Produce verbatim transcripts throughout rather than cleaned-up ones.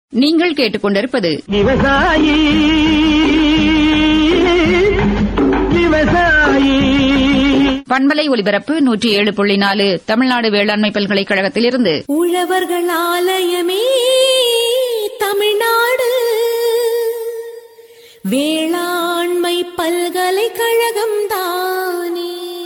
நீங்கள் கேட்டுக்கொண்டிருப்பது விவசாயி விவசாயி பண்பலை ஒலிபரப்பு நூற்றி ஏழு புள்ளி நாலு தமிழ்நாடு வேளாண்மை பல்கலைக்கழகத்திலிருந்து உழவர்கள் ஆலயமே தமிழ்நாடு வேளாண்மை பல்கலைக்கழகம் தானே.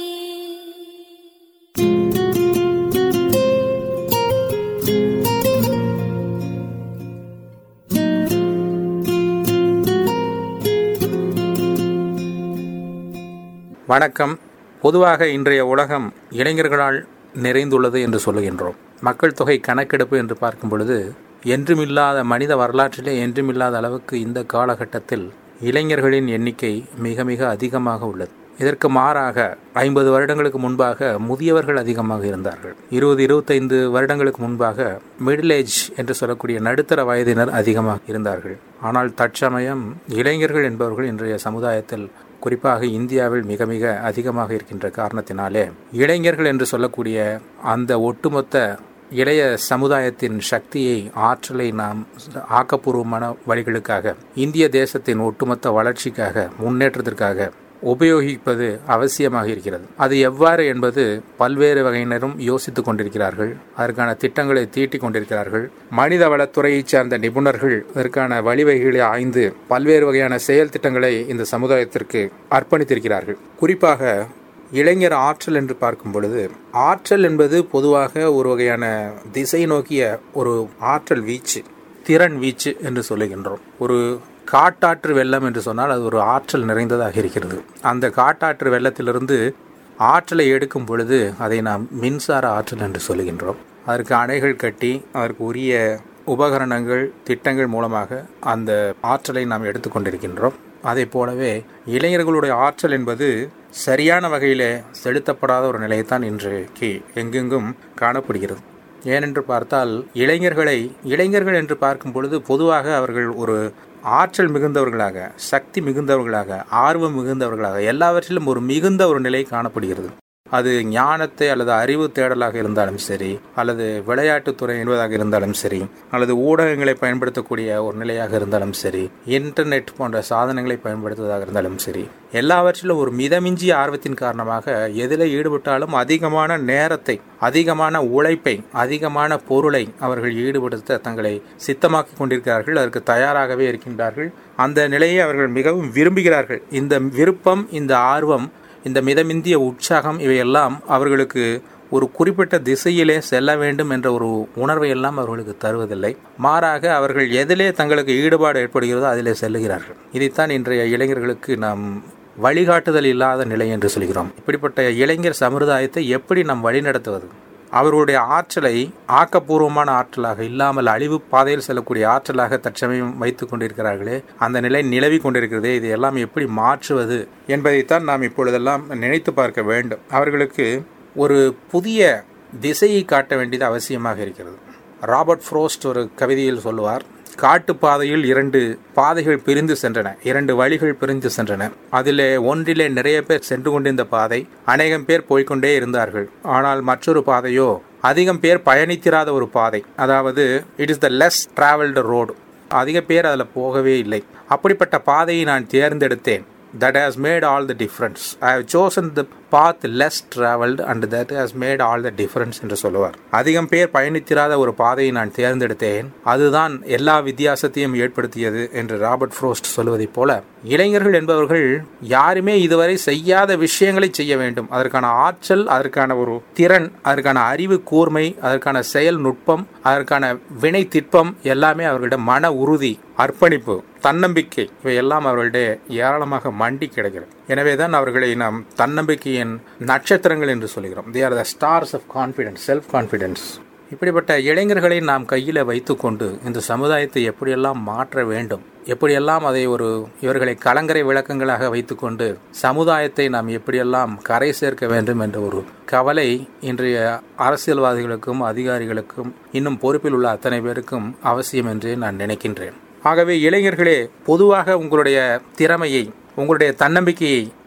வணக்கம். பொதுவாக இன்றைய உலகம் இளைஞர்களால் நிறைந்துள்ளது என்று சொல்லுகின்றோம். மக்கள் தொகை கணக்கெடுப்பு என்று பார்க்கும் பொழுது என்றுமில்லாத மனித வரலாற்றிலே என்றுமில்லாத அளவுக்கு இந்த காலகட்டத்தில் இளைஞர்களின் எண்ணிக்கை மிக மிக அதிகமாக உள்ளது. இதற்கு மாறாக ஐம்பது வருடங்களுக்கு முன்பாக முதியவர்கள் அதிகமாக இருந்தார்கள். இருபது இருபத்தைந்து வருடங்களுக்கு முன்பாக மிடில் ஏஜ் என்று சொல்லக்கூடிய நடுத்தர வயதினர் அதிகமாக இருந்தார்கள். ஆனால் தற்சமயம் இளைஞர்கள் என்பவர்கள் இன்றைய சமுதாயத்தில் குறிப்பாக இந்தியாவில் மிக மிக அதிகமாக இருக்கின்ற காரணத்தினாலே இளைஞர்கள் என்று சொல்லக்கூடிய அந்த ஒட்டுமொத்த இளைய சமுதாயத்தின் சக்தியை, ஆற்றலை நாம் ஆக்கப்பூர்வமான வழிகளுக்காக, இந்திய தேசத்தின் ஒட்டுமொத்த வளர்ச்சிக்காக, முன்னேற்றத்திற்காக உபயோகிப்பது அவசியமாக இருக்கிறது. அது எவ்வாறு என்பது பல்வேறு வகையினரும் யோசித்துக் கொண்டிருக்கிறார்கள். அதற்கான திட்டங்களை தீட்டிக் கொண்டிருக்கிறார்கள். மனித வளத்துறையைச் சார்ந்த நிபுணர்கள் இதற்கான வழிவகைகளை ஆய்ந்து பல்வேறு வகையான செயல் திட்டங்களை இந்த சமுதாயத்திற்கு அர்ப்பணித்திருக்கிறார்கள். குறிப்பாக இளைஞர் ஆற்றல் என்று பார்க்கும் பொழுது, ஆற்றல் என்பது பொதுவாக ஒரு வகையான திசை நோக்கிய ஒரு ஆற்றல் வீச்சு, திறன் வீச்சு என்று சொல்லுகின்றோம். ஒரு காட்டாற்று வெள்ளம் என்று சொன்னால் அது ஒரு ஆற்றல் நிறைந்ததாக இருக்கிறது. அந்த காட்டாற்று வெள்ளத்திலிருந்து ஆற்றலை எடுக்கும் பொழுது அதை நாம் மின்சார ஆற்றல் என்று சொல்லுகின்றோம். அதற்கு அணைகள் கட்டி அதற்கு உரிய உபகரணங்கள், திட்டங்கள் மூலமாக அந்த ஆற்றலை நாம் எடுத்துக்கொண்டிருக்கின்றோம். அதே போலவே இளைஞர்களுடைய ஆற்றல் என்பது சரியான வகையில் செலுத்தப்படாத ஒரு நிலையைத்தான் இன்றைக்கு எங்கெங்கும் காணப்படுகிறது. ஏனென்று பார்த்தால் இளைஞர்களை இளைஞர்கள் என்று பார்க்கும் பொழுது பொதுவாக அவர்கள் ஒரு ஆற்றல் மிகுந்தவர்களாக, சக்தி மிகுந்தவர்களாக, ஆர்வம் மிகுந்தவர்களாக, எல்லாவற்றிலும் ஒரு மிகுந்த ஒரு நிலை காணப்படுகிறது. அது ஞானத்தை அல்லது அறிவு தேடலாக இருந்தாலும் சரி, அல்லது விளையாட்டுத்துறை என்பதாக இருந்தாலும் சரி, அல்லது ஊடகங்களை பயன்படுத்தக்கூடிய ஒரு நிலையாக இருந்தாலும் சரி, இன்டர்நெட் போன்ற சாதனங்களை பயன்படுத்துவதாக இருந்தாலும் சரி, எல்லாவற்றிலும் ஒரு மிதமிஞ்சிய ஆர்வத்தின் காரணமாக எதில் ஈடுபட்டாலும் அதிகமான நேரத்தை, அதிகமான உழைப்பை, அதிகமான பொருளை அவர்கள் ஈடுபடுத்த தங்களை சித்தமாக்கி கொண்டிருக்கிறார்கள். அதற்கு தயாராகவே இருக்கின்றார்கள். அந்த நிலையை அவர்கள் மிகவும் விரும்புகிறார்கள். இந்த விருப்பம், இந்த ஆர்வம், இந்த மிதமிந்திய உற்சாகம் இவையெல்லாம் அவர்களுக்கு ஒரு குறிப்பிட்ட திசையிலே செல்ல வேண்டும் என்ற ஒரு உணர்வை எல்லாம் அவர்களுக்கு தருவதில்லை. மாறாக அவர்கள் எதிலே தங்களுக்கு ஈடுபாடு ஏற்படுகிறதோ அதிலே செல்லுகிறார்கள். இதைத்தான் இன்றைய இளைஞர்களுக்கு நாம் வழிகாட்டுதல் இல்லாத நிலை என்று சொல்கிறோம். இப்படிப்பட்ட இளைஞர் சமுதாயத்தை எப்படி நாம் வழிநடத்துவது? அவர்களுடைய ஆற்றலை ஆக்கப்பூர்வமான ஆற்றலாக இல்லாமல் அழிவு பாதையில் செல்லக்கூடிய ஆற்றலாக தற்சமயம் வைத்துக் கொண்டிருக்கிறார்களே, அந்த நிலை நிலவி கொண்டிருக்கிறதே, இதையெல்லாம் எப்படி மாற்றுவது என்பதைத்தான் நாம் இப்பொழுதெல்லாம் நினைத்து பார்க்க வேண்டும். அவர்களுக்கு ஒரு புதிய திசையை காட்ட வேண்டியது அவசியமாக இருக்கிறது. ராபர்ட் ஃப்ரோஸ்ட் ஒரு கவிதையில் சொல்லுவார், காட்டு பாதையில் இரண்டு பாதைகள் பிரிந்து சென்றன, இரண்டு வழிகள் பிரிந்து சென்றன. அதிலே ஒன்றிலே நிறைய பேர் சென்று கொண்டிருந்த பாதை, அநேகம் பேர் போய்கொண்டே இருந்தார்கள். ஆனால் மற்றொரு பாதையோ அதிகம் பேர் பயணித்திராத ஒரு பாதை. அதாவது it is the less travelled road. அதிக பேர் அதில் போகவே இல்லை. அப்படிப்பட்ட பாதையை நான் தேர்ந்தெடுத்தேன். That has made all the difference. I have chosen the path less traveled and that has made all the difference என்று சொல்லுவார். அதிகம் பேர் பயணித்திராத ஒரு பாதையை நான் தேர்ந்தெடுத்தேன், அதுதான் எல்லா வித்தியாசத்தையும் ஏற்படுத்தியது என்று ராபர்ட் ஃப்ரோஸ்ட் சொல்வதைப் போல இளைஞர்கள் என்பவர்கள் யாருமே இதுவரை செய்யாத விஷயங்களை செய்ய வேண்டும். அதற்கான ஆற்றல், அதற்கான ஒரு திறன், அதற்கான அறிவு கூர்மை, அதற்கான செயல் நுட்பம், அதற்கான வினை திட்பம் எல்லாமே அவர்களிடம் மன உறுதி, அர்ப்பணிப்பு, தன்னம்பிக்கை இவையெல்லாம் அவர்களுடைய ஏராளமாக மண்டி கிடக்கிறது. எனவேதான் அவர்களை நாம் தன்னம்பிக்கையின் நட்சத்திரங்கள் என்று சொல்கிறோம். They are the stars of confidence, self confidence. இப்படிப்பட்ட இளைஞர்களை நாம் கையில் வைத்துக்கொண்டு இந்த சமுதாயத்தை எப்படியெல்லாம் மாற்ற வேண்டும், எப்படியெல்லாம் அதை ஒரு இவர்களை கலங்கரை விளக்கங்களாக வைத்துக்கொண்டு சமுதாயத்தை நாம் எப்படியெல்லாம் கரை சேர்க்க வேண்டும் என்ற ஒரு கவலை இன்றைய அரசியல்வாதிகளுக்கும் அதிகாரிகளுக்கும் இன்னும் பொறுப்பில் உள்ள அத்தனை பேருக்கும் அவசியம் என்று நான் நினைக்கின்றேன். ஆகவே இளைஞர்களே, பொதுவாக உங்களுடைய திறமையை, உங்களுடைய தன்னம்பிக்கையை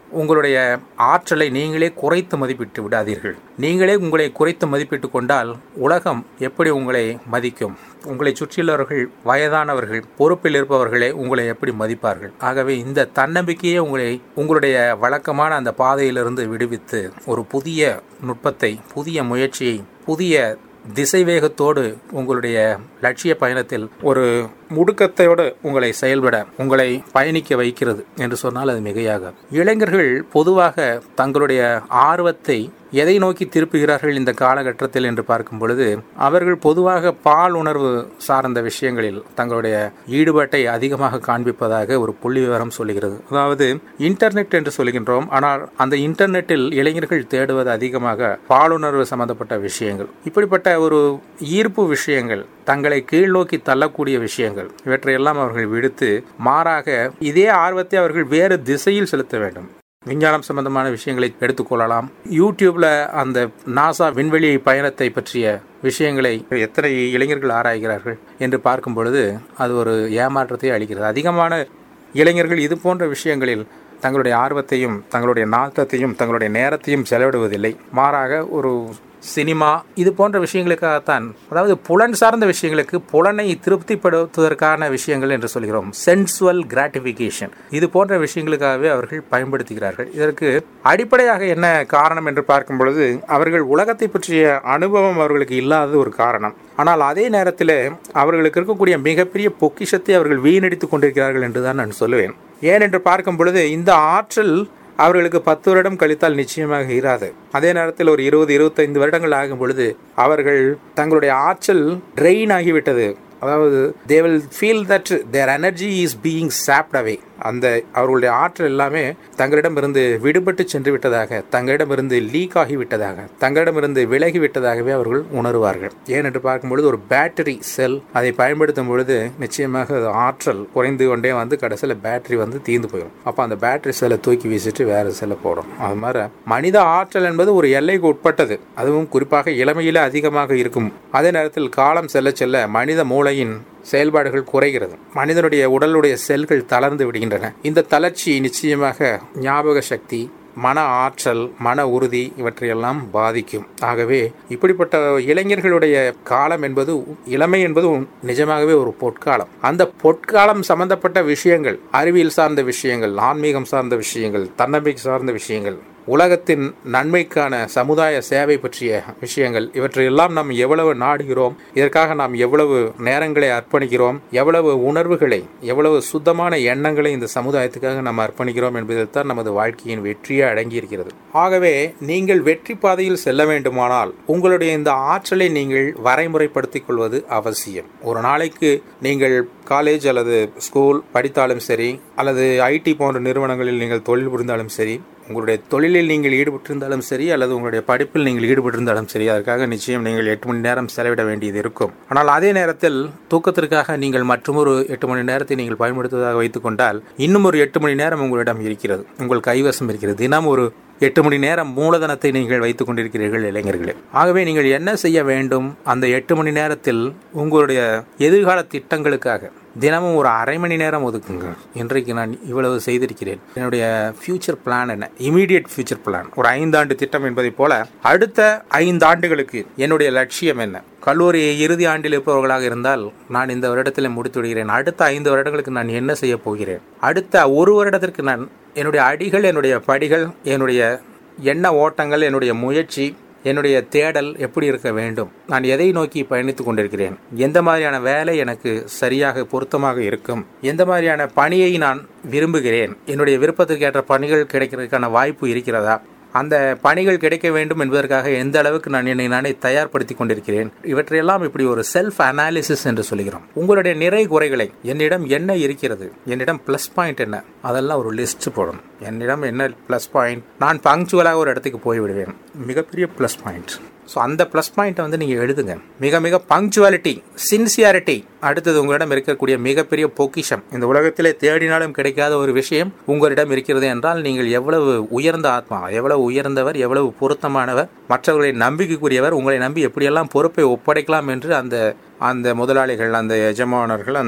உங்களுடைய ஆற்றலை நீங்களே குறைத்து மதிப்பிட்டு விடாதீர்கள். நீங்களே உங்களை குறைத்து மதிப்பிட்டு கொண்டால் உலகம் எப்படி உங்களை மதிக்கும்? உங்களை சுற்றியுள்ளவர்கள், வயதானவர்கள், பொறுப்பில் இருப்பவர்களே உங்களை எப்படி மதிப்பார்கள்? ஆகவே இந்த தன்னம்பிக்கையே உங்களை உங்களுடைய வழக்கமான அந்த பாதையிலிருந்து விடுவித்து ஒரு புதிய நுட்பத்தை, புதிய முயற்சியை, புதிய திசைவேகத்தோடு உங்களுடைய லட்சிய பயணத்தில் ஒரு முடுக்கத்தையோடு உங்களை செயல்பட, உங்களை பயணிக்க வைக்கிறது என்று சொன்னால் அது மிகையாக. இளைஞர்கள் பொதுவாக தங்களுடைய ஆர்வத்தை எதை நோக்கி திருப்புகிறார்கள் இந்த காலகட்டத்தில் என்று பார்க்கும் பொழுது, அவர்கள் பொதுவாக பால் உணர்வு சார்ந்த விஷயங்களில் தங்களுடைய ஈடுபாட்டை அதிகமாக காண்பிப்பதாக ஒரு புள்ளி விவரம் சொல்லுகிறது. அதாவது இன்டர்நெட் என்று சொல்கின்றோம், ஆனால் அந்த இன்டர்நெட்டில் இளைஞர்கள் தேடுவது அதிகமாக பாலுணர்வு சம்பந்தப்பட்ட விஷயங்கள். இப்படிப்பட்ட ஒரு ஈர்ப்பு விஷயங்கள், தங்களை கீழ் நோக்கி தள்ளக்கூடிய விஷயங்கள், இவற்றையெல்லாம் அவர்கள் விடுத்து மாறாக இதே ஆர்வத்தை அவர்கள் வேறு திசையில் செலுத்த வேண்டும். விஞ்ஞானம் சம்பந்தமான விஷயங்களை எடுத்துக்கொள்ளலாம். யூடியூப்ல அந்த நாசா விண்வெளி பயணத்தை பற்றிய விஷயங்களை எத்தனை இளைஞர்கள் ஆராய்கிறார்கள் என்று பார்க்கும் பொழுது அது ஒரு ஏமாற்றத்தை அளிக்கிறது. அதிகமான இளைஞர்கள் இது போன்ற விஷயங்களில் தங்களுடைய ஆர்வத்தையும், தங்களுடைய நாட்டத்தையும், தங்களுடைய நேரத்தையும் செலவிடுவதில்லை. மாறாக ஒரு சினிமா இது போன்ற விஷயங்களுக்காகத்தான், அதாவது புலன் சார்ந்த விஷயங்களுக்கு, புலனை திருப்திப்படுத்துவதற்கான விஷயங்கள் என்று சொல்கிறோம், சென்சுவல் கிராட்டிபிகேஷன், இது போன்ற விஷயங்களுக்காகவே அவர்கள் பயன்படுத்துகிறார்கள். இதற்கு அடிப்படையாக என்ன காரணம் என்று பார்க்கும் பொழுது, அவர்கள் உலகத்தை பற்றிய அனுபவம் அவர்களுக்கு இல்லாதது ஒரு காரணம். ஆனால் அதே நேரத்தில் அவர்களுக்கு இருக்கக்கூடிய மிகப்பெரிய பொக்கிஷத்தை அவர்கள் வீணடித்துக் கொண்டிருக்கிறார்கள் என்றுதான் நான் சொல்லுவேன். ஏனென்று பார்க்கும் பொழுது இந்த ஆற்றல் அவர்களுக்கு பத்து வருடம் கழித்தால் நிச்சயமாக இராது. அதே நேரத்தில் ஒரு இருபது இருபத்தைந்து வருடங்கள் ஆகும் பொழுது அவர்கள் தங்களுடைய ஆற்றல் ட்ரெயின் ஆகிவிட்டது. அதாவது they will feel that their energy is being sapped away. அந்த அவர்களுடைய ஆற்றல் எல்லாமே தங்களிடமிருந்து விடுபட்டு சென்று விட்டதாக, தங்களிடமிருந்து லீக் ஆகிவிட்டதாக, தங்களிடமிருந்து விலகி விட்டதாகவே அவர்கள் உணர்வார்கள். ஏனென்று பார்க்கும்பொழுது ஒரு பேட்டரி செல் அதை பயன்படுத்தும் பொழுது நிச்சயமாக ஆற்றல் குறைந்து கொண்டே வந்து கடைசியில் பேட்டரி வந்து தீர்ந்து போயிடும். அப்போ அந்த பேட்டரி செல்லை தூக்கி வீசிட்டு வேறு செல்லை போடும். அது மாதிரி மனித ஆற்றல் என்பது ஒரு எல்லைக்கு உட்பட்டது. அதுவும் குறிப்பாக இளமையில அதிகமாக இருக்கும். அதே நேரத்தில் காலம் செல்ல செல்ல மனித மூளையின் செயல்பாடுகள் குறைகிறது. மனிதனுடைய உடலுடைய செல்கள் தளர்ந்து விடுகின்றன. இந்த தளர்ச்சி நிச்சயமாக ஞாபக சக்தி, மன ஆற்றல், மன உறுதி இவற்றையெல்லாம் பாதிக்கும். ஆகவே இப்படிப்பட்ட இளைஞர்களுடைய காலம் என்பது, இளமை என்பது நிஜமாகவே ஒரு பொற்காலம். அந்த பொற்காலம் சம்பந்தப்பட்ட விஷயங்கள், அறிவியல் சார்ந்த விஷயங்கள், ஆன்மீகம் சார்ந்த விஷயங்கள், தன்னம்பிக்கை சார்ந்த விஷயங்கள், உலகத்தின் நன்மைக்கான சமுதாய சேவை பற்றிய விஷயங்கள், இவற்றையெல்லாம் நாம் எவ்வளவு நாடுகிறோம், இதற்காக நாம் எவ்வளவு நேரங்களை அர்ப்பணிக்கிறோம், எவ்வளவு உணர்வுகளை, எவ்வளவு சுத்தமான எண்ணங்களை இந்த சமுதாயத்துக்காக நாம் அர்ப்பணிக்கிறோம் என்பதில் தான் நமது வாழ்க்கையின் வெற்றியே அடங்கியிருக்கிறது. ஆகவே நீங்கள் வெற்றி பாதையில் செல்ல வேண்டுமானால் உங்களுடைய இந்த ஆற்றலை நீங்கள் வரைமுறைப்படுத்திக் கொள்வது அவசியம். ஒரு நாளைக்கு நீங்கள் காலேஜ் அல்லது ஸ்கூல் படித்தாலும் சரி, அல்லது ஐடி போன்ற நிறுவனங்களில் நீங்கள் தொழில் புரிந்தாலும் சரி, உங்களுடைய தொழிலில் நீங்கள் ஈடுபட்டிருந்தாலும் சரி, அல்லது உங்களுடைய படிப்பில் நீங்கள் ஈடுபட்டிருந்தாலும் சரி, அதற்காக நிச்சயம் நீங்கள் எட்டு மணி நேரம் செலவிட வேண்டியது இருக்கும். ஆனால் அதே நேரத்தில் தூக்கத்திற்காக நீங்கள் மற்றொரு எட்டு மணி நேரத்தை நீங்கள் பயன்படுத்துவதாக வைத்துக் கொண்டால் இன்னும் ஒரு எட்டு மணி நேரம் உங்களிடம் இருக்கிறது, உங்கள் கைவசம் இருக்கிறது. தினம் ஒரு எட்டு மணி நேரம் மூலதனத்தை நீங்கள் வைத்துக் கொண்டிருக்கிறீர்கள் இளைஞர்களே. ஆகவே நீங்கள் என்ன செய்ய வேண்டும்? அந்த எட்டு மணி நேரத்தில் உங்களுடைய எதிர்கால திட்டங்களுக்காக தினமும் ஒரு அரை மணி நேரம் ஒதுக்குங்க. இன்றைக்கு நான் இவ்வளவு செய்திருக்கிறேன், என்னுடைய ஃபியூச்சர் பிளான் என்ன, இமீடியட் ஃபியூச்சர் பிளான், ஒரு ஐந்தாண்டு திட்டம் என்பதை போல அடுத்த ஐந்து ஆண்டுகளுக்கு என்னுடைய லட்சியம் என்ன. கல்லூரி இறுதி ஆண்டில் இருப்பவர்களாக இருந்தால் நான் இந்த வருடத்தில் முடித்து விடுகிறேன், அடுத்த ஐந்து வருடங்களுக்கு நான் என்ன செய்ய போகிறேன், அடுத்த ஒரு வருடத்திற்கு நான் என்னுடைய அடிகள், என்னுடைய படிகள், என்னுடைய எண்ண ஓட்டங்கள், என்னுடைய முயற்சி, என்னுடைய தேடல் எப்படி இருக்க வேண்டும், நான் எதை நோக்கி பயணித்துக் கொண்டிருக்கிறேன், எந்த மாதிரியான வேலை எனக்கு சரியாக பொருத்தமாக இருக்கும், எந்த மாதிரியான பணியை நான் விரும்புகிறேன், என்னுடைய விருப்பத்துக்கு ஏற்ற பணிகள் கிடைக்கிறதுக்கான வாய்ப்பு இருக்கிறதா, அந்த பணிகள் கிடைக்க வேண்டும் என்பதற்காக எந்த அளவுக்கு நான் என்னை நானே தயார்படுத்திக் கொண்டிருக்கிறேன். இவற்றையெல்லாம் இப்படி ஒரு செல்ஃப் அனாலிசிஸ் என்று சொல்கிறோம். உங்களுடைய நிறை குறைகளை, என்னிடம் என்ன இருக்கிறது, என்னிடம் பிளஸ் பாயிண்ட் என்ன, அதெல்லாம் ஒரு லிஸ்ட் போடணும். என்னிடம் என்ன பிளஸ் பாயிண்ட், நான் பங்க்சுவலாக ஒரு இடத்துக்கு போய்விடுவேன், மிகப்பெரிய பிளஸ் பாயிண்ட். ஸோ அந்த ப்ளஸ் பாயிண்ட்டை வந்து நீங்கள் எழுதுங்க. மிக மிக பங்க்சுவாலிட்டி, சின்சியாரிட்டி, அடுத்தது உங்களிடம் இருக்கக்கூடிய மிகப்பெரிய பொக்கிஷம், இந்த உலகத்திலே தேடினாலும் கிடைக்காத ஒரு விஷயம் உங்களிடம் இருக்கிறது என்றால் நீங்கள் எவ்வளவு உயர்ந்த ஆத்மா, எவ்வளவு உயர்ந்தவர், எவ்வளவு பொருத்தமானவர், மற்றவர்களை நம்பிக்கைக்குரியவர், உங்களை நம்பி எப்படியெல்லாம் பொறுப்பை ஒப்படைக்கலாம் என்று அந்த அந்த முதலாளிகள், அந்த எஜமானர்கள், அந்த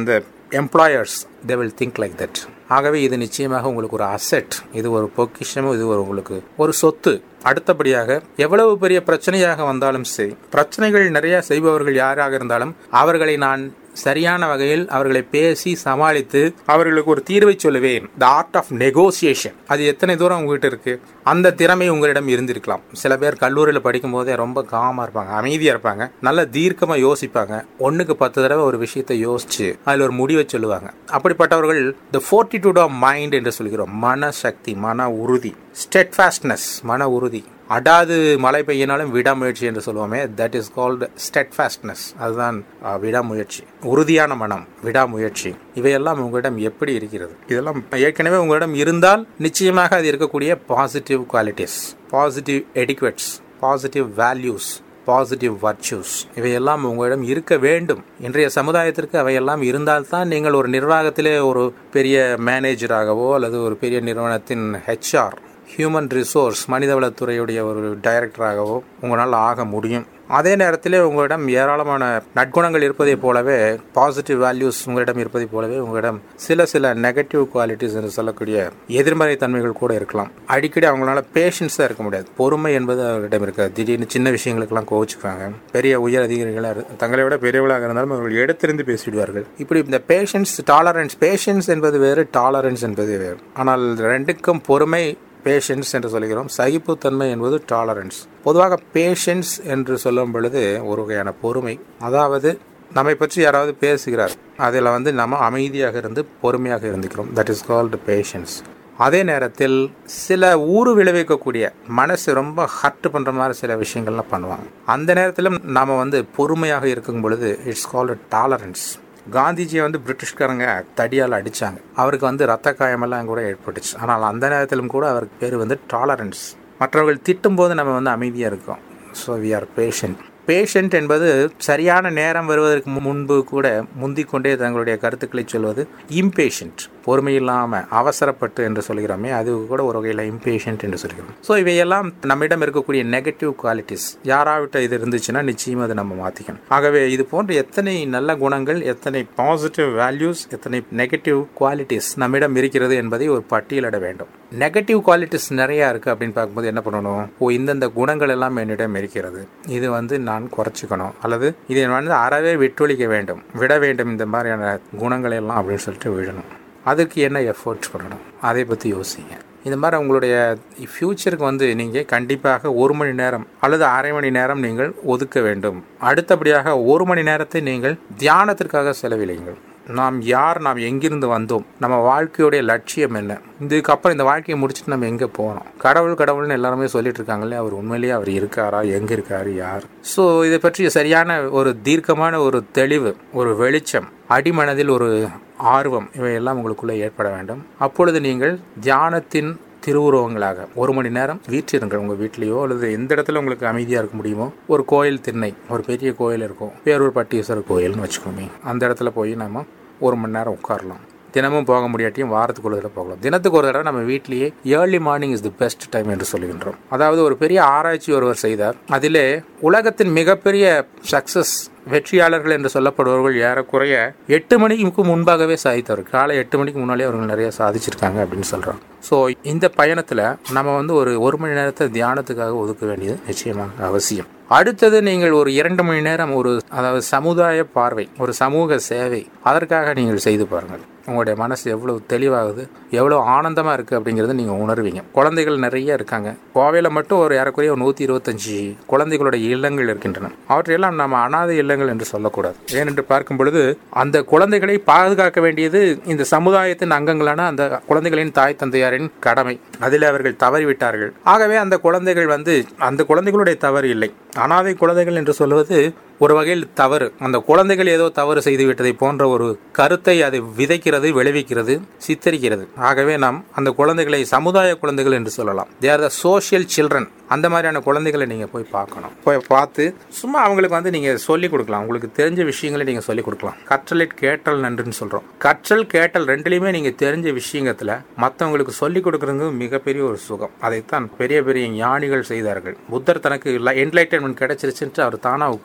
employers they will think like that. ஆகவே இது நிச்சயமாக உங்களுக்கு ஒரு அசெட், இது ஒரு பொக்கிஷமும், இது ஒரு உங்களுக்கு ஒரு சொத்து. அடுத்தபடியாக எவ்வளவு பெரிய பிரச்சனையாக வந்தாலும் சரி, பிரச்சனைகள் நிறைய செய்பவர்கள் யாராக இருந்தாலும் அவர்களை நான் சரியான வகையில் அவர்களை பேசி சமாளித்து அவர்களுக்கு ஒரு தீர்வை சொல்லுவேன். த ஆர்ட் ஆஃப் நெகோசியேஷன், அது எத்தனை தூரம் உங்ககிட்ட இருக்கு, அந்த திறமை உங்களிடம் இருந்திருக்கலாம். சில பேர் கல்லூரியில் படிக்கும் போதே ரொம்ப காமா இருப்பாங்க, அமைதியா இருப்பாங்க, நல்ல தீர்க்கமா யோசிப்பாங்க, ஒண்ணுக்கு பத்து தடவை ஒரு விஷயத்தை யோசிச்சு அதுல ஒரு முடிவை சொல்லுவாங்க. அப்படிப்பட்டவர்கள் த ஃபோர்ட்டிடியூட் ஆஃப் மைண்ட் என்று சொல்கிறோம். மன சக்தி, மன உறுதி, ஸ்டெட்ஃபாஸ்ட்னஸ், மன உறுதி. அடாது மழை பெய்யினாலும் விடாமுயற்சி என்று சொல்லுவோமே, தட் இஸ் கால்டு ஸ்டெட்ஃபாஸ்ட்னஸ். அதுதான் விடாமுயற்சி, உறுதியான மனம், விடாமுயற்சி. இவையெல்லாம் உங்களிடம் எப்படி இருக்கிறது? இதெல்லாம் ஏற்கனவே உங்களிடம் இருந்தால் நிச்சயமாக அது இருக்கக்கூடிய positive qualities, positive etiquettes, positive values, positive virtues, இவையெல்லாம் உங்களிடம் இருக்க வேண்டும். இன்றைய சமுதாயத்திற்கு அவையெல்லாம் இருந்தால்தான் நீங்கள் ஒரு நிர்வாகத்திலே ஒரு பெரிய மேனேஜராகவோ அல்லது ஒரு பெரிய நிறுவனத்தின் ஹெச்ஆர், ஹியூமன் ரிசோர்ஸ், மனிதவளத்துறையுடைய ஒரு டைரக்டராகவோ உங்களால் ஆக முடியும். அதே நேரத்திலே உங்களிடம் ஏராளமான நற்குணங்கள் இருப்பதை போலவே, பாசிட்டிவ் வேல்யூஸ் உங்களிடம் இருப்பதை போலவே உங்களிடம் சில சில நெகட்டிவ் குவாலிட்டிஸ் என்று சொல்லக்கூடிய எதிர்மறை தன்மைகள் கூட இருக்கலாம். அடிக்கடி அவங்களால பேஷன்ஸாக இருக்க முடியாது. பொறுமை என்பது அவர்களிடம் இருக்காது. திடீர்னு சின்ன விஷயங்களுக்கெல்லாம் கோவிச்சுக்காங்க. பெரிய உயர் அதிகாரிகளாக தங்களை விட பெரியவர்களாக இருந்தாலும் அவர்கள் எடுத்திருந்து பேசிவிடுவார்கள். இப்படி இந்த பேஷன்ஸ், டாலரன்ஸ், பேஷன்ஸ் என்பது வேறு, டாலரன்ஸ் என்பது வேறு. ஆனால் ரெண்டுக்கும் பொறுமை, பேஷன்ஸ் என்று சொல்கிறோம். சகிப்புத்தன்மை என்பது டாலரன்ஸ். பொதுவாக பேஷன்ஸ் என்று சொல்லும் பொழுது ஒரு வகையான பொறுமை, அதாவது நம்மை பற்றி யாராவது பேசுகிறார், அதில் வந்து நம்ம அமைதியாக இருந்து பொறுமையாக இருந்துக்கிறோம். That is called patience. அதே நேரத்தில் சில ஊறு விளைவிக்கக்கூடிய, மனசு ரொம்ப ஹர்ட் பண்ணுற மாதிரி சில விஷயங்கள்லாம் பண்ணுவாங்க. அந்த நேரத்திலும் நாம் வந்து பொறுமையாக இருக்கும் பொழுது இட்ஸ் கால்டு டாலரன்ஸ். காந்திஜியை வந்து பிரிட்டிஷ்காரங்க தடியால் அடித்தாங்க, அவருக்கு வந்து ரத்த காயமெல்லாம் கூட ஏற்பட்டுச்சு. ஆனால் அந்த நேரத்திலும் கூட அவருக்கு பேர் வந்து டாலரன்ஸ். மற்றவர்கள் திட்டும் போது நம்ம வந்து அமைதியாக இருக்கோம். So we are patient. Patient என்பது சரியான நேரம் வருவதற்கு முன்பு கூட முந்திக்கொண்டே தங்களுடைய கருத்துக்களை சொல்வது. இம்பேஷண்ட், பொறுமை இல்லாமல் அவசரப்பட்டு என்று சொல்கிறோமே, அது கூட ஒரு வகையில் இம்பேஷண்ட் என்று சொல்கிறோம். ஸோ இவையெல்லாம் நம்மிடம் இருக்கக்கூடிய நெகட்டிவ் குவாலிட்டிஸ். யாராவிட்ட இது இருந்துச்சுன்னா நிச்சயமாக அதை நம்ம மாற்றிக்கணும். ஆகவே இது போன்ற எத்தனை நல்ல குணங்கள், எத்தனை பாசிட்டிவ் வேல்யூஸ், எத்தனை நெகட்டிவ் குவாலிட்டிஸ் நம்மிடம் இருக்கிறது என்பதை ஒரு பட்டியலிட வேண்டும். நெகட்டிவ் குவாலிட்டிஸ் நிறையா இருக்குது அப்படின்னு பார்க்கும்போது என்ன பண்ணணும்? ஓ, இந்தந்த குணங்கள் எல்லாம் என்னிடம் இருக்கிறது, இது வந்து நான் குறைச்சிக்கணும், அல்லது இதை வந்து அறவே விட்டொழிக்க வேண்டும், விட வேண்டும், இந்த மாதிரியான குணங்கள் எல்லாம் அப்படின்னு சொல்லிட்டு விடணும். அதுக்கு என்ன எஃபோர்ட்ஸ் பண்ணணும், அதை பற்றி யோசிங்க. இந்த மாதிரி உங்களுடைய ஃப்யூச்சருக்கு வந்து நீங்கள் கண்டிப்பாக ஒரு மணி நேரம் அல்லது அரை மணி நேரம் நீங்கள் ஒதுக்க வேண்டும். அடுத்தபடியாக ஒரு மணி நேரத்தை நீங்கள் தியானத்திற்காக செலவிடுங்கள். நாம் யார், நாம் எங்கிருந்து வந்தோம், நம்ம வாழ்க்கையுடைய லட்சியம் என்ன, இதுக்கப்புறம் இந்த வாழ்க்கையை முடிச்சுட்டு நம்ம எங்கே போகிறோம். கடவுள் கடவுள்னு எல்லாருமே சொல்லிட்டு இருக்காங்களே, அவர் உண்மையிலேயே அவர் இருக்காரா, எங்கே இருக்காரு, யார்? ஸோ இதை பற்றி சரியான ஒரு தீர்க்கமான ஒரு தெளிவு, ஒரு வெளிச்சம், அடிமனதில் ஒரு ஆர்வம், இவையெல்லாம் உங்களுக்குள்ளே ஏற்பட வேண்டும். அப்பொழுது நீங்கள் தியானத்தின் திருவுருவங்களாக ஒரு மணி நேரம் வீற்றிருங்கள். உங்கள் வீட்லேயோ அல்லது எந்த இடத்துல உங்களுக்கு அமைதியாக இருக்க முடியுமோ, ஒரு கோயில் திண்ணை, ஒரு பெரிய கோயில் இருக்கும், பேரூர் பட்டீஸ்வரர் கோயில்னு வச்சுக்கோமே, அந்த இடத்துல போய் நம்ம ஒரு மணி நேரம் உட்காரலாம். தினமும் போக முடியாட்டியும் வாரத்துக்கு ஒரு தடவை போகலாம். தினத்துக்கு ஒரு தடவை நம்ம வீட்லேயே early morning is the best time என்று சொல்கின்றோம். அதாவது ஒரு பெரிய ஆராய்ச்சி ஒருவர் செய்தார். அதிலே உலகத்தின் மிகப்பெரிய சக்சஸ் வெற்றியாளர்கள் என்று சொல்லப்படுபவர்கள் ஏறக்குறைய எட்டு மணிக்கு முன்பாகவே சாதித்தவர். காலை எட்டு மணிக்கு முன்னாலே அவர்கள் நிறைய சாதிச்சிருக்காங்க அப்படின்னு சொல்றாங்க. ஸோ இந்த பயணத்தில் நம்ம வந்து ஒரு ஒரு மணி நேரத்தை தியானத்துக்காக ஒதுக்க வேண்டியது நிச்சயமாக அவசியம். அடுத்தது நீங்கள் ஒரு இரண்டு மணி நேரம் ஒரு அதாவது சமுதாய பார்வை, ஒரு சமூக சேவை, அதற்காக நீங்கள் செய்து பாருங்கள். உங்களுடைய மனசு எவ்வளவு தெளிவாகுது, எவ்வளோ ஆனந்தமாக இருக்குது அப்படிங்கிறத நீங்கள் உணர்வீங்க. குழந்தைகள் நிறைய இருக்காங்க. கோவையில் மட்டும் ஒரு ஏறக்குறைய ஒரு நூற்றி இருபத்தஞ்சி குழந்தைகளுடைய இல்லங்கள் இருக்கின்றன. அவற்றையெல்லாம் நம்ம அனாதை இல்லங்கள் என்று சொல்லக்கூடாது. ஏனென்று பார்க்கும் பொழுது அந்த குழந்தைகளை பாதுகாக்க வேண்டியது இந்த சமுதாயத்தின் அங்கங்களான அந்த குழந்தைகளின் தாய் தந்தையாரின் கடமை. அதில் அவர்கள் தவறிவிட்டார்கள். ஆகவே அந்த குழந்தைகள் வந்து அந்த குழந்தைகளுடைய தவறு இல்லை. அனாதை குழந்தைகள் என்று சொல்வது ஒரு வகையில் தவறு. அந்த குழந்தைகள் ஏதோ தவறு செய்து விட்டதை போன்ற ஒரு கருத்தை அது விதைக்கிறது, விளைவிக்கிறது, சித்தரிக்கிறது. ஆகவே நாம் அந்த குழந்தைகளை சமுதாய குழந்தைகள் என்று சொல்லலாம். They are the social children. அந்த மாதிரியான குழந்தைகளை நீங்கள் போய் பார்க்கணும். போய் பார்த்து சும்மா அவங்களுக்கு வந்து நீங்கள் சொல்லிக் கொடுக்கலாம். உங்களுக்கு தெரிஞ்ச விஷயங்களை நீங்கள் சொல்லிக் கொடுக்கலாம். கற்றலில் கேட்டல் நன்றுன்னு சொல்கிறோம். கற்றல் கேட்டல் ரெண்டுலையுமே நீங்கள் தெரிஞ்ச விஷயத்தில் மற்றவங்களுக்கு சொல்லிக் கொடுக்குறது மிகப்பெரிய ஒரு சுகம். அதைத்தான் பெரிய பெரிய ஞானிகள் செய்தார்கள். புத்தர் தனக்கு என்லைட்டன்மெண்ட் கிடைச்சிருச்சுன்ட்டு அவர் தானாக உட்காரல.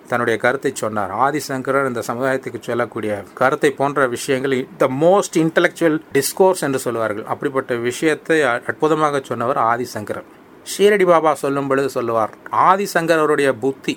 தன்னுடைய கருத்தை சொன்னார். ஆதிசங்கரர் இந்த சமுதாயத்துக்கு சொல்லக்கூடிய கருத்தை போன்ற விஷயங்கள் த மோஸ்ட் இன்டலெக்சுவல் டிஸ்கோர்ஸ் என்று சொல்லுவார்கள். அப்படிப்பட்ட விஷயத்தை அற்புதமாக சொன்னவர் ஆதிசங்கரர். ஷீரடி பாபா சொல்லும் பொழுது சொல்லுவார், ஆதிசங்கரருடைய புத்தி,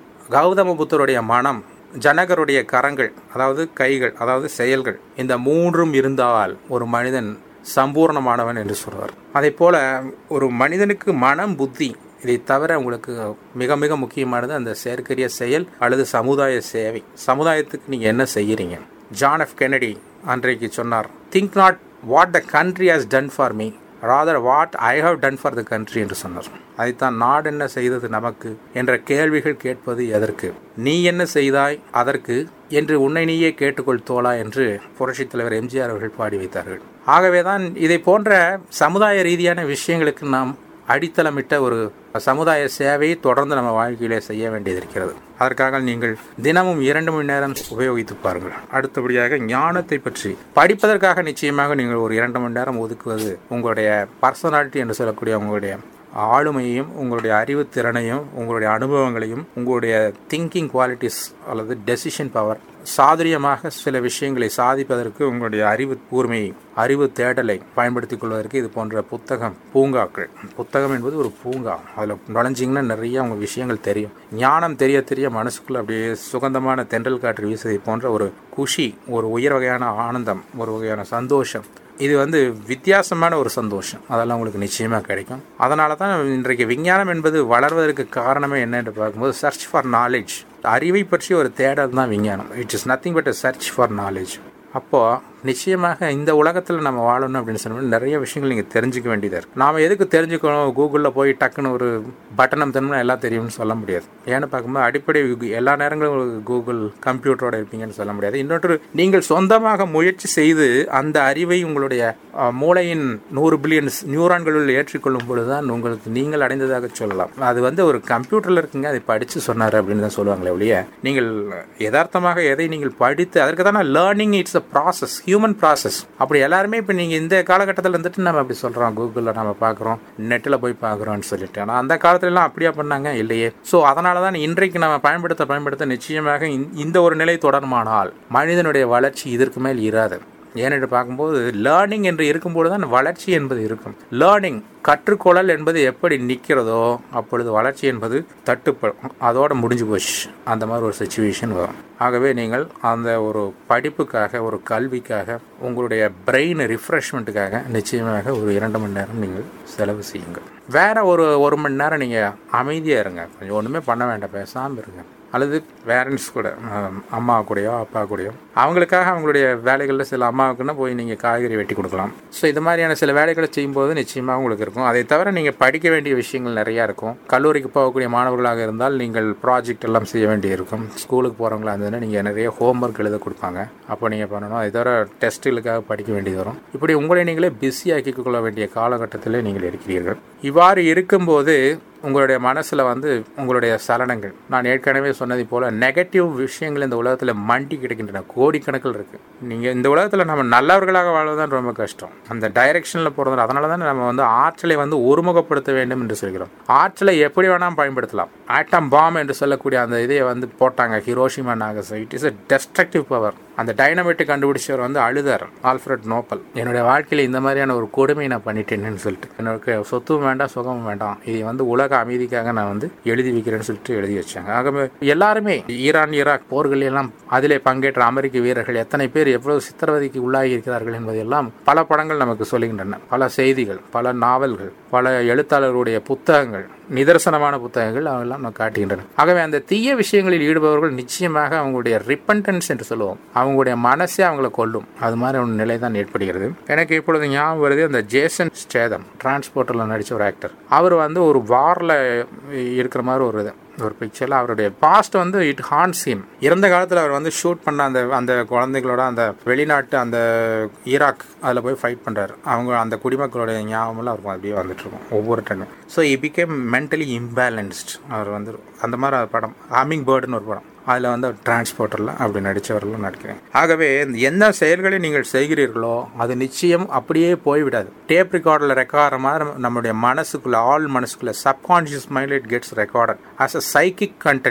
கௌதம புத்தருடைய மனம், ஜனகருடைய கரங்கள், அதாவது கைகள், அதாவது செயல்கள், இந்த மூன்றும் இருந்தால் ஒரு மனிதன் சம்பூர்ணமானவன் என்று சொல்வார். அதே போல ஒரு மனிதனுக்கு மனம், புத்தி, இதை தவிர உங்களுக்கு மிக மிக முக்கியமானது அந்த செயற்கரிய செயல் அல்லது சமுதாய சேவை. சமுதாயத்துக்கு நீங்கள் என்ன செய்கிறீங்க? ஜான் எஃப் கென்னடி அன்றைக்கு சொன்னார், think not what the country has done for me, rather what I have done for the country என்று சொன்னார். அதைத்தான் நாடு என்ன செய்தது நமக்கு என்ற கேள்விகள் கேட்பது எதற்கு, நீ என்ன செய்தாய் அதற்கு என்று உன்னை நீயே கேட்டுக்கொள் தோழா என்று புரட்சித் தலைவர் எம்ஜிஆர் அவர்கள் பாடி வைத்தார்கள். ஆகவேதான் இதை போன்ற சமுதாய ரீதியான விஷயங்களுக்கு நாம் அடித்தளமிட்ட ஒரு சமுதாய சேவையை தொடர்ந்து நம்ம வாழ்க்கையிலே செய்ய வேண்டியது இருக்கிறது. அதற்காக நீங்கள் தினமும் இரண்டு மணி நேரம் உபயோகித்து பாருங்கள். அடுத்தபடியாக ஞானத்தை பற்றி படிப்பதற்காக நிச்சயமாக நீங்கள் ஒரு இரண்டு மணி நேரம் ஒதுக்குவது உங்களுடைய பர்சனாலிட்டி என்று சொல்லக்கூடிய உங்களுடைய ஆளுமையையும், உங்களுடைய அறிவு திறனையும், உங்களுடைய அனுபவங்களையும், உங்களுடைய திங்கிங் குவாலிட்டிஸ் அல்லது டெசிஷன் பவர், சாதுரியமாக சில விஷயங்களை சாதிப்பதற்கு உங்களுடைய அறிவு கூர்மையை, அறிவு தேடலை பயன்படுத்திக் கொள்வதற்கு இது போன்ற புத்தகம் பூங்காக்கள். புத்தகம் என்பது ஒரு பூங்கா. அதில் நுழைஞ்சிங்கன்னா நிறைய உங்கள் விஷயங்கள் தெரியும். ஞானம் தெரிய தெரிய மனசுக்குள்ள அப்படியே சுகந்தமான தென்றல் காற்று வீசுவதை போன்ற ஒரு குஷி, ஒரு உயர் வகையான ஆனந்தம், ஒரு வகையான சந்தோஷம். இது வந்து வித்தியாசமான ஒரு சந்தோஷம். அதெல்லாம் உங்களுக்கு நிச்சயமாக கிடைக்கும். அதனால தான் இன்றைக்கு விஞ்ஞானம் என்பது வளர்வதற்கு காரணமே என்ன என்று பார்க்கும்போது சர்ச் ஃபார் நாலேஜ், அறிவை பற்றி ஒரு தேடல் தான் விஞ்ஞானம். It is nothing but a search for knowledge. அப்போது நிச்சயமாக இந்த உலகத்தில் நம்ம வாழணும் அப்படின்னு சொன்னோம்னா நிறைய விஷயங்கள் நீங்கள் தெரிஞ்சுக்க வேண்டியதாக இருக்குது. நாம் எதுக்கு தெரிஞ்சுக்கணும்? கூகுளில் போய் டக்குன்னு ஒரு பட்டனம் தரணும்னா எல்லாம் தெரியும்னு சொல்ல முடியாது. ஏன்னு பார்க்கும்போது அடிப்படை எல்லா நேரங்களும் கூகுள் கம்ப்யூட்டரோட இருப்பீங்கன்னு சொல்ல முடியாது. இன்னொன்று, நீங்கள் சொந்தமாக முயற்சி செய்து அந்த அறிவை உங்களுடைய மூளையின் நூறு பில்லியன் நியூரான்களில் ஏற்றிக்கொள்ளும் பொழுது தான் உங்களுக்கு நீங்கள் அடைந்ததாக சொல்லலாம். அது வந்து ஒரு கம்ப்யூட்டரில் இருக்குங்க, அதை படித்து சொன்னார் அப்படின்னு தான் சொல்லுவாங்களே ஒழிய, நீங்கள் யதார்த்தமாக எதை நீங்கள் படித்து, அதற்கு தானே learning it's a process, human process. அப்படி எல்லாருமே இப்போ நீங்கள் இந்த காலகட்டத்தில் இருந்துட்டு நம்ம அப்படி சொல்கிறோம், கூகுளில் நம்ம பார்க்குறோம், நெட்டில் போய் பார்க்குறோம்னு சொல்லிட்டு. ஆனால் அந்த காலத்துலலாம் அப்படியா பண்ணாங்க? இல்லையே. ஸோ அதனால தான் இன்றைக்கு நம்ம பயன்படுத்த பயன்படுத்த நிச்சயமாக இந்த ஒரு நிலை தொடருமானால் மனிதனுடைய வளர்ச்சி இதற்கு மேல் இராது. ஏனென்று பார்க்கும்போது லேர்னிங் என்று இருக்கும்போது தான் வளர்ச்சி என்பது இருக்கும். லேர்னிங், கற்றுக்கொள்ளல் என்பது எப்படி நிற்கிறதோ அப்பொழுது வளர்ச்சி என்பது தட்டுப்படும், அதோடு முடிஞ்சு போச்சு. அந்த மாதிரி ஒரு சிச்சுவேஷன் வரும். ஆகவே நீங்கள் அந்த ஒரு படிப்புக்காக, ஒரு கல்விக்காக, உங்களுடைய பிரெயின் ரிஃப்ரெஷ்மெண்ட்டுக்காக நிச்சயமாக ஒரு இரண்டு மணி நேரம் நீங்கள் செலவு செய்யுங்கள். வேற ஒரு ஒரு மணி நேரம் நீங்கள் அமைதியாக இருங்க, கொஞ்சம் ஒன்றுமே பண்ண வேண்டாம், பேசாமல் இருங்க. அல்லது பேரண்ட்ஸ் கூட, அம்மா கூடயோ அப்பா கூடயோ, அவங்களுக்காக அவங்களுடைய வேலைகளில் சில அம்மாவுக்குன்னா போய் நீங்கள் காய்கறி வெட்டி கொடுக்கலாம். ஸோ இது மாதிரியான சில வேலைகளை செய்யும்போது நிச்சயமாக உங்களுக்கு இருக்கும். அதை தவிர நீங்கள் படிக்க வேண்டிய விஷயங்கள் நிறையா இருக்கும். கல்லூரிக்கு போகக்கூடிய மாணவர்களாக இருந்தால் நீங்கள் ப்ராஜெக்ட் எல்லாம் செய்ய வேண்டியிருக்கும். ஸ்கூலுக்கு போகிறவங்களா இருந்ததுன்னா நீங்கள் நிறைய ஹோம்ஒர்க் எழுத கொடுப்பாங்க, அப்போ நீங்கள் பண்ணணும். அதை தவிர டெஸ்ட்டுகளுக்காக படிக்க வேண்டியது வரும். இப்படி உங்களை நீங்களே பிஸியாக்கி கொள்ள வேண்டிய காலகட்டத்தில் நீங்கள் இருக்கிறீர்கள். இவ்வாறு இருக்கும்போது உங்களுடைய மனசில் வந்து உங்களுடைய சலனங்கள், நான் ஏற்கனவே சொன்னதை போல் நெகட்டிவ் விஷயங்கள் இந்த உலகத்தில் மண்டி கிடைக்கின்றன, கோடிக்கணக்கில் இருக்குது. நீங்கள் இந்த உலகத்தில் நம்ம நல்லவர்களாக வாழ்வதுதான் ரொம்ப கஷ்டம், அந்த டைரெக்ஷனில் போகிறது. அதனால தான் நம்ம வந்து ஆற்றலை வந்து ஒருமுகப்படுத்த வேண்டும் என்று சொல்கிறோம். ஆற்றலை எப்படி வேணால் பயன்படுத்தலாம். ஆட்டம் பாம் என்று சொல்லக்கூடிய அந்த இதையை வந்து போட்டாங்க Hiroshima Nagasaki. It is a destructive power. அந்த டைனமைட்டை கண்டுபிடிச்சவர் வந்து அழுதார், ஆல்ஃபிரட் நோபல். என்னுடைய வாழ்க்கையில் இந்த மாதிரியான ஒரு கொடுமையை நான் பண்ணிட்டேன்னு சொல்லிட்டு, எனக்கு சொத்தும் வேண்டாம், சுகமும் வேண்டாம், இதை வந்து உலக அமைதிக்காக நான் வந்து எழுதி வைக்கிறேன்னு சொல்லிட்டு எழுதி வச்சாங்க. ஆகவே எல்லாருமே ஈரான் ஈராக் போர்கள் எல்லாம் அதிலே பங்கேற்ற அமெரிக்க வீரர்கள் எத்தனை பேர் எவ்வளவு சித்திரவதைக்கு உள்ளாகி இருக்கிறார்கள் என்பதெல்லாம் பல படங்கள் நமக்கு சொல்லுகின்றன. பல செய்திகள், பல நாவல்கள், பல எழுத்தாளர்களுடைய புத்தகங்கள், நிதர்சனமான புத்தகங்கள் அவெல்லாம் நம்ம காட்டுகின்றன. ஆகவே அந்த தீய விஷயங்களில் ஈடுபவர்கள் நிச்சயமாக அவங்களுடைய ரிப்பன்டன்ஸ் என்று சொல்லுவோம், அவங்களுடைய மனசே அவங்களை கொல்லும். அது மாதிரி ஒரு நிலை தான் ஏற்படுகிறது. எனக்கு இப்பொழுது ஞாபகம் வருது, அந்த ஜேசன் ஸ்டேதம் டிரான்ஸ்போர்ட்டரில் நடித்த ஒரு ஆக்டர். அவர் வந்து ஒரு வாரில் இருக்கிற மாதிரி ஒரு இது ஒரு பிக்சரில் அவருடைய பாஸ்ட் வந்து இட் ஹான்ஸ் ஹிம். இறந்த காலத்தில் அவர் வந்து ஷூட் பண்ண அந்த அந்த குழந்தைகளோட அந்த வெளிநாட்டு அந்த ஈராக் அதில் போய் ஃபைட் பண்ணுறாரு. அவங்க அந்த குடிமக்களுடைய ஞாபகமெல்லாம் அவருக்கு அப்படியே வந்துட்டு இருக்கும் ஒவ்வொரு டைமும். So he became mentally imbalanced. அவர் வந்து அந்த மாதிரி படம் ஹம்மிங் பேர்டுன்னு ஒரு படம், அதில் வந்து டிரான்ஸ்போர்ட்டரில் அப்படி நடித்தவர்களும் நடிக்கிறேன். ஆகவே எந்த செயல்களை நீங்கள் செய்கிறீர்களோ அது நிச்சயம் அப்படியே போய்விடாது. டேப் ரெக்கார்டில் ரெக்கார்டுற மாதிரி நம்மளுடைய மனசுக்குள்ளே, ஆள் மனசுக்குள்ளே, subconscious mind it gets recorded as a psychic content.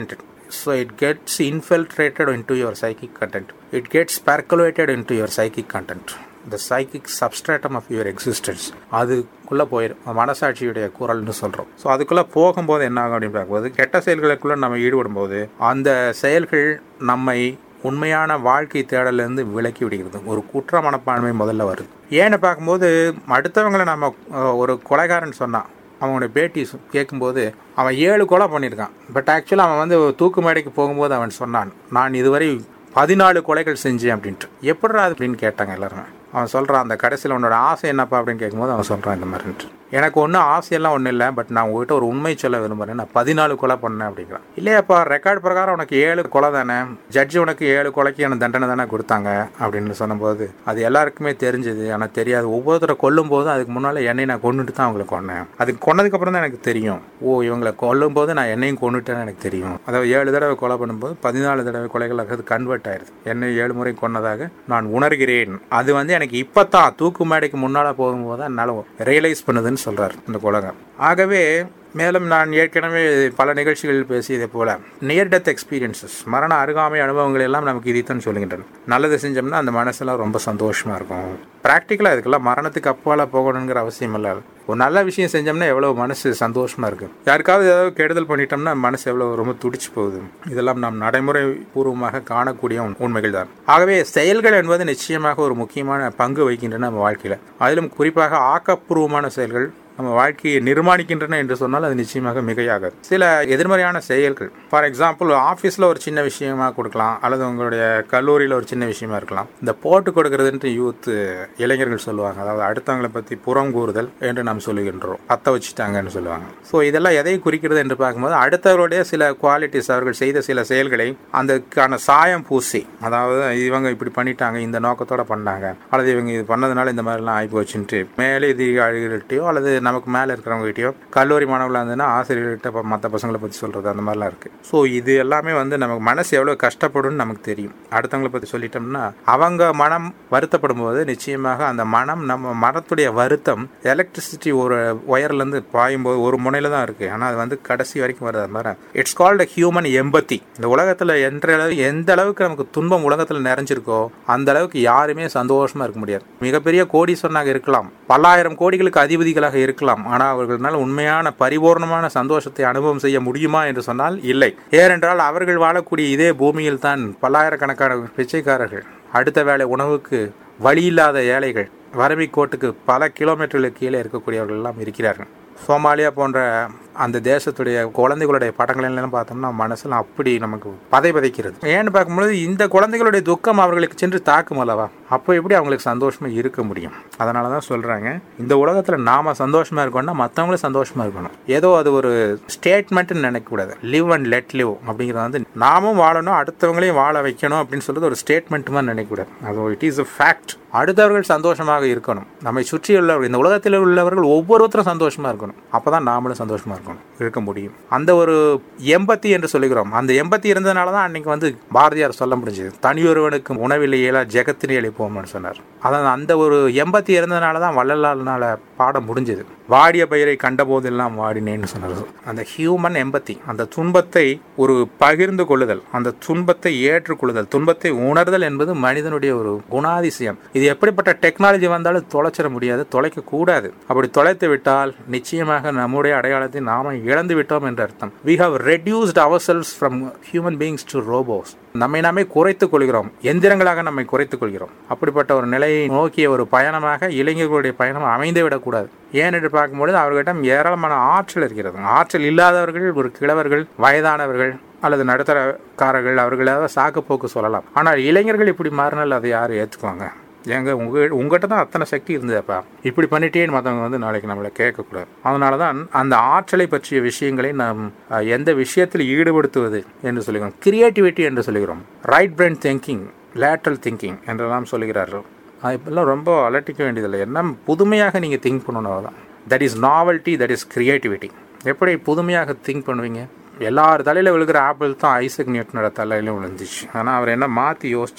So it gets infiltrated into your psychic content. It gets percolated into your psychic content. The psychic substratum of your existence அதுக்குள்ளே போயிடும். மனசாட்சியுடைய குரல்னு சொல்கிறோம். So அதுக்குள்ளே போகும்போது என்ன ஆகும் அப்படின்னு பார்க்கும்போது, கெட்ட செயல்களுக்குள்ளே நம்ம ஈடுபடும் போது அந்த செயல்கள் நம்மை உண்மையான வாழ்க்கை தேடலேருந்து விலக்கி விடுகிறது. ஒரு குற்ற மனப்பான்மை முதல்ல வருது. ஏன்னு பார்க்கும்போது, அடுத்தவங்களை நம்ம ஒரு கொலைகாரன் சொன்னான், அவனுடைய பேட்டி கேட்கும்போது அவன் ஏழு கொலை பண்ணியிருக்கான். பட் ஆக்சுவலாக அவன் வந்து தூக்கு மேடைக்கு போகும்போது அவன் சொன்னான், நான் இதுவரை பதினாலு கொலைகள் செஞ்சேன் அப்படின்ட்டு. எப்படிடா அப்படின்னு கேட்டாங்க எல்லாருமே. அவன் சொல்கிறான், அந்த கடைசியில் உன்னோட ஆசை என்னப்பா அப்படின்னு கேட்கும்போது அவன் சொல்கிறான் இந்த மாதிரின்ட்டு, எனக்கு ஒன்றும் ஆசையெல்லாம் ஒன்றும் இல்லை, பட் நான் உங்ககிட்ட ஒரு உண்மை சொல்ல விரும்புகிறேன், நான் பதினாலு கொலை பண்ணேன் அப்படிங்கிறான். இல்லையாப்பா, ரெக்கார்டு பிரகாரம் உனக்கு ஏழு கொலை தானே, ஜட்ஜி உனக்கு ஏழு கொலைக்கு எனக்கு தண்டனை தானே கொடுத்தாங்க அப்படின்னு சொன்னபோது அது எல்லாருக்குமே தெரிஞ்சது. ஆனால் தெரியாது. ஒவ்வொருத்தரை கொல்லும் போது அதுக்கு முன்னால் என்னை நான் கொண்டுட்டு தான் அவங்களை கொன்னேன். அதுக்கு கொன்னதுக்கப்புறம் தான் எனக்கு தெரியும், ஓ இவங்களை கொல்லும் போது நான் என்னையும் கொண்டுட்டேன்னு எனக்கு தெரியும். அதாவது ஏழு தடவை கொலை பண்ணும்போது பதினாலு தடவை கொலைகளாக அது கன்வெர்ட் ஆயிடுது. என்னை ஏழு முறை கொன்னதாக நான் உணர்கிறேன். அது வந்து எனக்கு இப்பதான் தூக்கு மேடைக்கு முன்னால போகும்போது என்னால் ரியலைஸ் பண்ணுதுன்னு சொல்றாரு இந்த உலகம். ஆகவே மேலும் நான் ஏற்கனவே பல நிகழ்ச்சிகளில் பேசியதை போல நியர் டெத் எக்ஸ்பீரியன்சஸ், மரண அருகாமை அனுபவங்கள் எல்லாம் நமக்கு இதைத்தான் சொல்லுகின்றன. நல்லது செஞ்சோம்னா அந்த மனசெல்லாம் ரொம்ப சந்தோஷமா இருக்கும். ப்ராக்டிக்கலாக இதுக்கெல்லாம் மரணத்துக்கு அப்பால போகணுங்கிற அவசியம் இல்லை. ஒரு நல்ல விஷயம் செஞ்சோம்னா எவ்வளோ மனசு சந்தோஷமா இருக்கு. யாருக்காவது ஏதாவது கெடுதல் பண்ணிட்டோம்னா மனசு எவ்வளோ ரொம்ப துடிச்சு போகுது. இதெல்லாம் நாம் நடைமுறை பூர்வமாக காணக்கூடிய உண்மைகள் தான். ஆகவே செயல்கள் என்பது நிச்சயமாக ஒரு முக்கியமான பங்கு வகிக்கின்றன நம்ம வாழ்க்கையில். அதிலும் குறிப்பாக ஆக்கப்பூர்வமான செயல்கள் நம்ம வாழ்க்கையை நிர்மாணிக்கின்றன என்று சொன்னால் அது நிச்சயமாக மிகையாகாது. சில எதிர்மறையான செயல்கள், ஃபார் எக்ஸாம்பிள் ஆஃபீஸில் ஒரு சின்ன விஷயமா கொடுக்கலாம், அல்லது உங்களுடைய கல்லூரியில் ஒரு சின்ன விஷயமா இருக்கலாம். இந்த போட்டு கொடுக்கறதுன்ட்டு யூத் இளைஞர்கள் சொல்லுவாங்க. அதாவது அடுத்தவங்களை பற்றி புறம் கூறுதல் என்று நாம் சொல்லுகின்றோம். பற்ற வச்சுட்டாங்கன்னு சொல்லுவாங்க. ஸோ இதெல்லாம் எதை குறிக்கிறது என்று பார்க்கும்போது, அடுத்தவருடைய சில குவாலிட்டிஸ், அவர்கள் செய்த சில செயல்களை அதுக்கான சாயம் பூசி, அதாவது இவங்க இப்படி பண்ணிட்டாங்க, இந்த நோக்கத்தோட பண்ணாங்க, அல்லது இவங்க இது பண்ணதுனால இந்த மாதிரிலாம் ஆகி போச்சுன்ட்டு மேலே அதிகாரிகள்கிட்டயோ அல்லது நமக்கு மேலே இருக்கிறவங்ககிட்டயோ, கல்லூரி மாணவர்களாக இருந்ததுன்னா ஆசிரியர்கிட்ட மற்ற பசங்களை பற்றி சொல்கிறது, அந்த மாதிரிலாம் இருக்குது. ஸோ இது எல்லாமே வந்து நமக்கு மனசு எவ்வளோ கஷ்டப்படும்னு நமக்கு தெரியும். அடுத்தவங்களை பற்றி சொல்லிட்டோம்னா அவங்க மனம் வருத்தப்படும் போது நிச்சயமாக அந்த மனம், நம்ம மனத்துடைய வருத்தம் எலக்ட்ரிசிட்டி ஒரு ஒயர்லேருந்து பாயும்போது ஒரு முனையில் தான் இருக்குது, ஆனால் அது வந்து கடைசி வரைக்கும் வருது. அது மாதிரி இட்ஸ் கால்ட் ஹியூமன் எம்பத்தி. இந்த உலகத்தில் என்ற எந்த அளவுக்கு நமக்கு துன்பம் உலகத்தில் நிறைஞ்சிருக்கோ அந்த அளவுக்கு யாருமே சந்தோஷமாக இருக்க முடியாது. மிகப்பெரிய கோடீஸ்வரனாக இருக்கலாம், பல்லாயிரம் கோடிகளுக்கு அதிபதிகளாக இருக்கலாம், ஆனால் அவர்களால் உண்மையான பரிபூர்ணமான சந்தோஷத்தை அனுபவம் செய்ய முடியுமா என்று சொன்னால் இல்லை. ஏனென்றால் அவர்கள் வாழக்கூடிய இதே பூமியில் தான் பல்லாயிரக்கணக்கான பிச்சைக்காரர்கள், அடுத்த வேளை உணவுக்கு வழி இல்லாத ஏழைகள், வறுமை கோட்டுக்கு பல கிலோமீட்டர்களுக்கு கீழே இருக்கக்கூடியவர்கள் எல்லாம் இருக்கிறார்கள். சோமாலியா போன்ற அந்த தேசத்துடைய குழந்தைகளுடைய படங்களெல்லாம் பார்த்தோம்னா மனசுல அப்படி நமக்கு பதை பதைக்கிறது. ஏன்னு பார்க்கும்போது இந்த குழந்தைகளுடைய துக்கம் அவர்களுக்கு சென்று தாக்கும் அல்லவா, அப்போ எப்படி அவங்களுக்கு சந்தோஷமா இருக்க முடியும்? அதனால தான் சொல்றாங்க, இந்த உலகத்தில் நாம சந்தோஷமா இருக்கணும்னா மற்றவங்களும் சந்தோஷமா இருக்கணும். ஏதோ அது ஒரு ஸ்டேட்மெண்ட்னு நினைக்கக்கூடாது. லிவ் அண்ட் லெட் லிவ் அப்படிங்கிறது வந்து நாமும் வாழணும், அடுத்தவங்களையும் வாழ வைக்கணும் அப்படின்னு சொல்றது ஒரு ஸ்டேட்மெண்ட் மாதிரி நினைக்கக்கூடாது. அது இட் இஸ் அ ஃபேக்ட். அடுத்தவர்கள் சந்தோஷமாக இருக்கணும். நம்மை சுற்றி உள்ளவர்கள், இந்த உலகத்தில் உள்ளவர்கள் ஒவ்வொருத்தரும் சந்தோஷமா இருக்கணும். அப்பதான் நாமளும் சந்தோஷமா இருக்கணும், இருக்க முடியும். அந்த ஒரு எம்பத்தி என்று சொல்லுகிறோம். அந்த எம்பத்தி இருந்ததுனால தான் அன்னைக்கு வந்து பாரதியார் சொல்ல முடிஞ்சது, தனியொருவனுக்கு உணவில்லையே ஜெகத்தினை எழுப்போம்னு சொன்னார். அதாவது அந்த ஒரு எம்பத்தி இருந்ததுனால தான் வள்ளலால்னால பாட முடிஞ்சது. வாடிய பயிரை கண்ட போதெல்லாம் வாடினேன்னு சொன்னார். அந்த ஹியூமன் எம்பத்தி, அந்த துன்பத்தை ஒரு பகிர்ந்து கொள்ளுதல், அந்த துன்பத்தை ஏற்றுக்கொள்ளுதல், துன்பத்தை உணர்தல் என்பது மனிதனுடைய ஒரு குணாதிசயம். இது எப்படிப்பட்ட டெக்னாலஜி வந்தாலும் தொலைச்சிட முடியாது, தொலைக்க கூடாது. அப்படி தொலைத்து விட்டால் நிச்சயமாக நம்முடைய அடையாளத்தை நாம இழந்து விட்டோம் என்று அர்த்தம். We have reduced ourselves from human beings to robots. நம்மை நாமே குறைத்துக் கொள்கிறோம், எந்திரங்களாக நம்மை குறைத்துக் கொள்கிறோம். அப்படிப்பட்ட ஒரு நிலையை நோக்கிய ஒரு பயணமாக இளைஞர்களுடைய பயணம் அமைந்து விடக்கூடாது. ஏன் என்று பார்க்கும்பொழுது அவர்களிடம் ஏராளமான ஆற்றல் இருக்கிறது. ஆற்றல் இல்லாதவர்கள், ஒரு கிழவர்கள், வயதானவர்கள் அல்லது நடுத்தரக்காரர்கள், அவர்களாவது சாக்கு போக்கு சொல்லலாம். ஆனால் இளைஞர்கள் இப்படி மாறினால் அதை யாரும் ஏற்றுக்குவாங்க? ஏங்க உங்க உங்ககிட்ட தான் அத்தனை சக்தி இருந்ததுப்பா, இப்படி பண்ணிட்டேன்னு மற்றவங்க வந்து நாளைக்கு நம்மளை கேட்கக்கூடாது. அதனால தான் அந்த ஆற்றலை பற்றிய விஷயங்களை நாம் எந்த விஷயத்தில் ஈடுபடுத்துவது என்று சொல்லுகிறோம். கிரியேட்டிவிட்டி என்று சொல்லுகிறோம். Right brain thinking, lateral thinking என்றெல்லாம் சொல்லுகிறார்கள். இப்பெல்லாம் ரொம்ப அலட்டிக்க வேண்டியதில்லை. என்ன புதுமையாக நீங்கள் திங்க் பண்ணணும் தான். That is novelty, that is creativity. எப்படி புதுமையாக திங்க் பண்ணுவீங்க? எல்லார் தலையில் விழுகிற ஆப்பிள் தான் ஐசக் நியூட்டனோட தலையிலும் விழுந்துச்சு. ஆனால் அவர் என்ன மாற்றி யோசிச்சார்,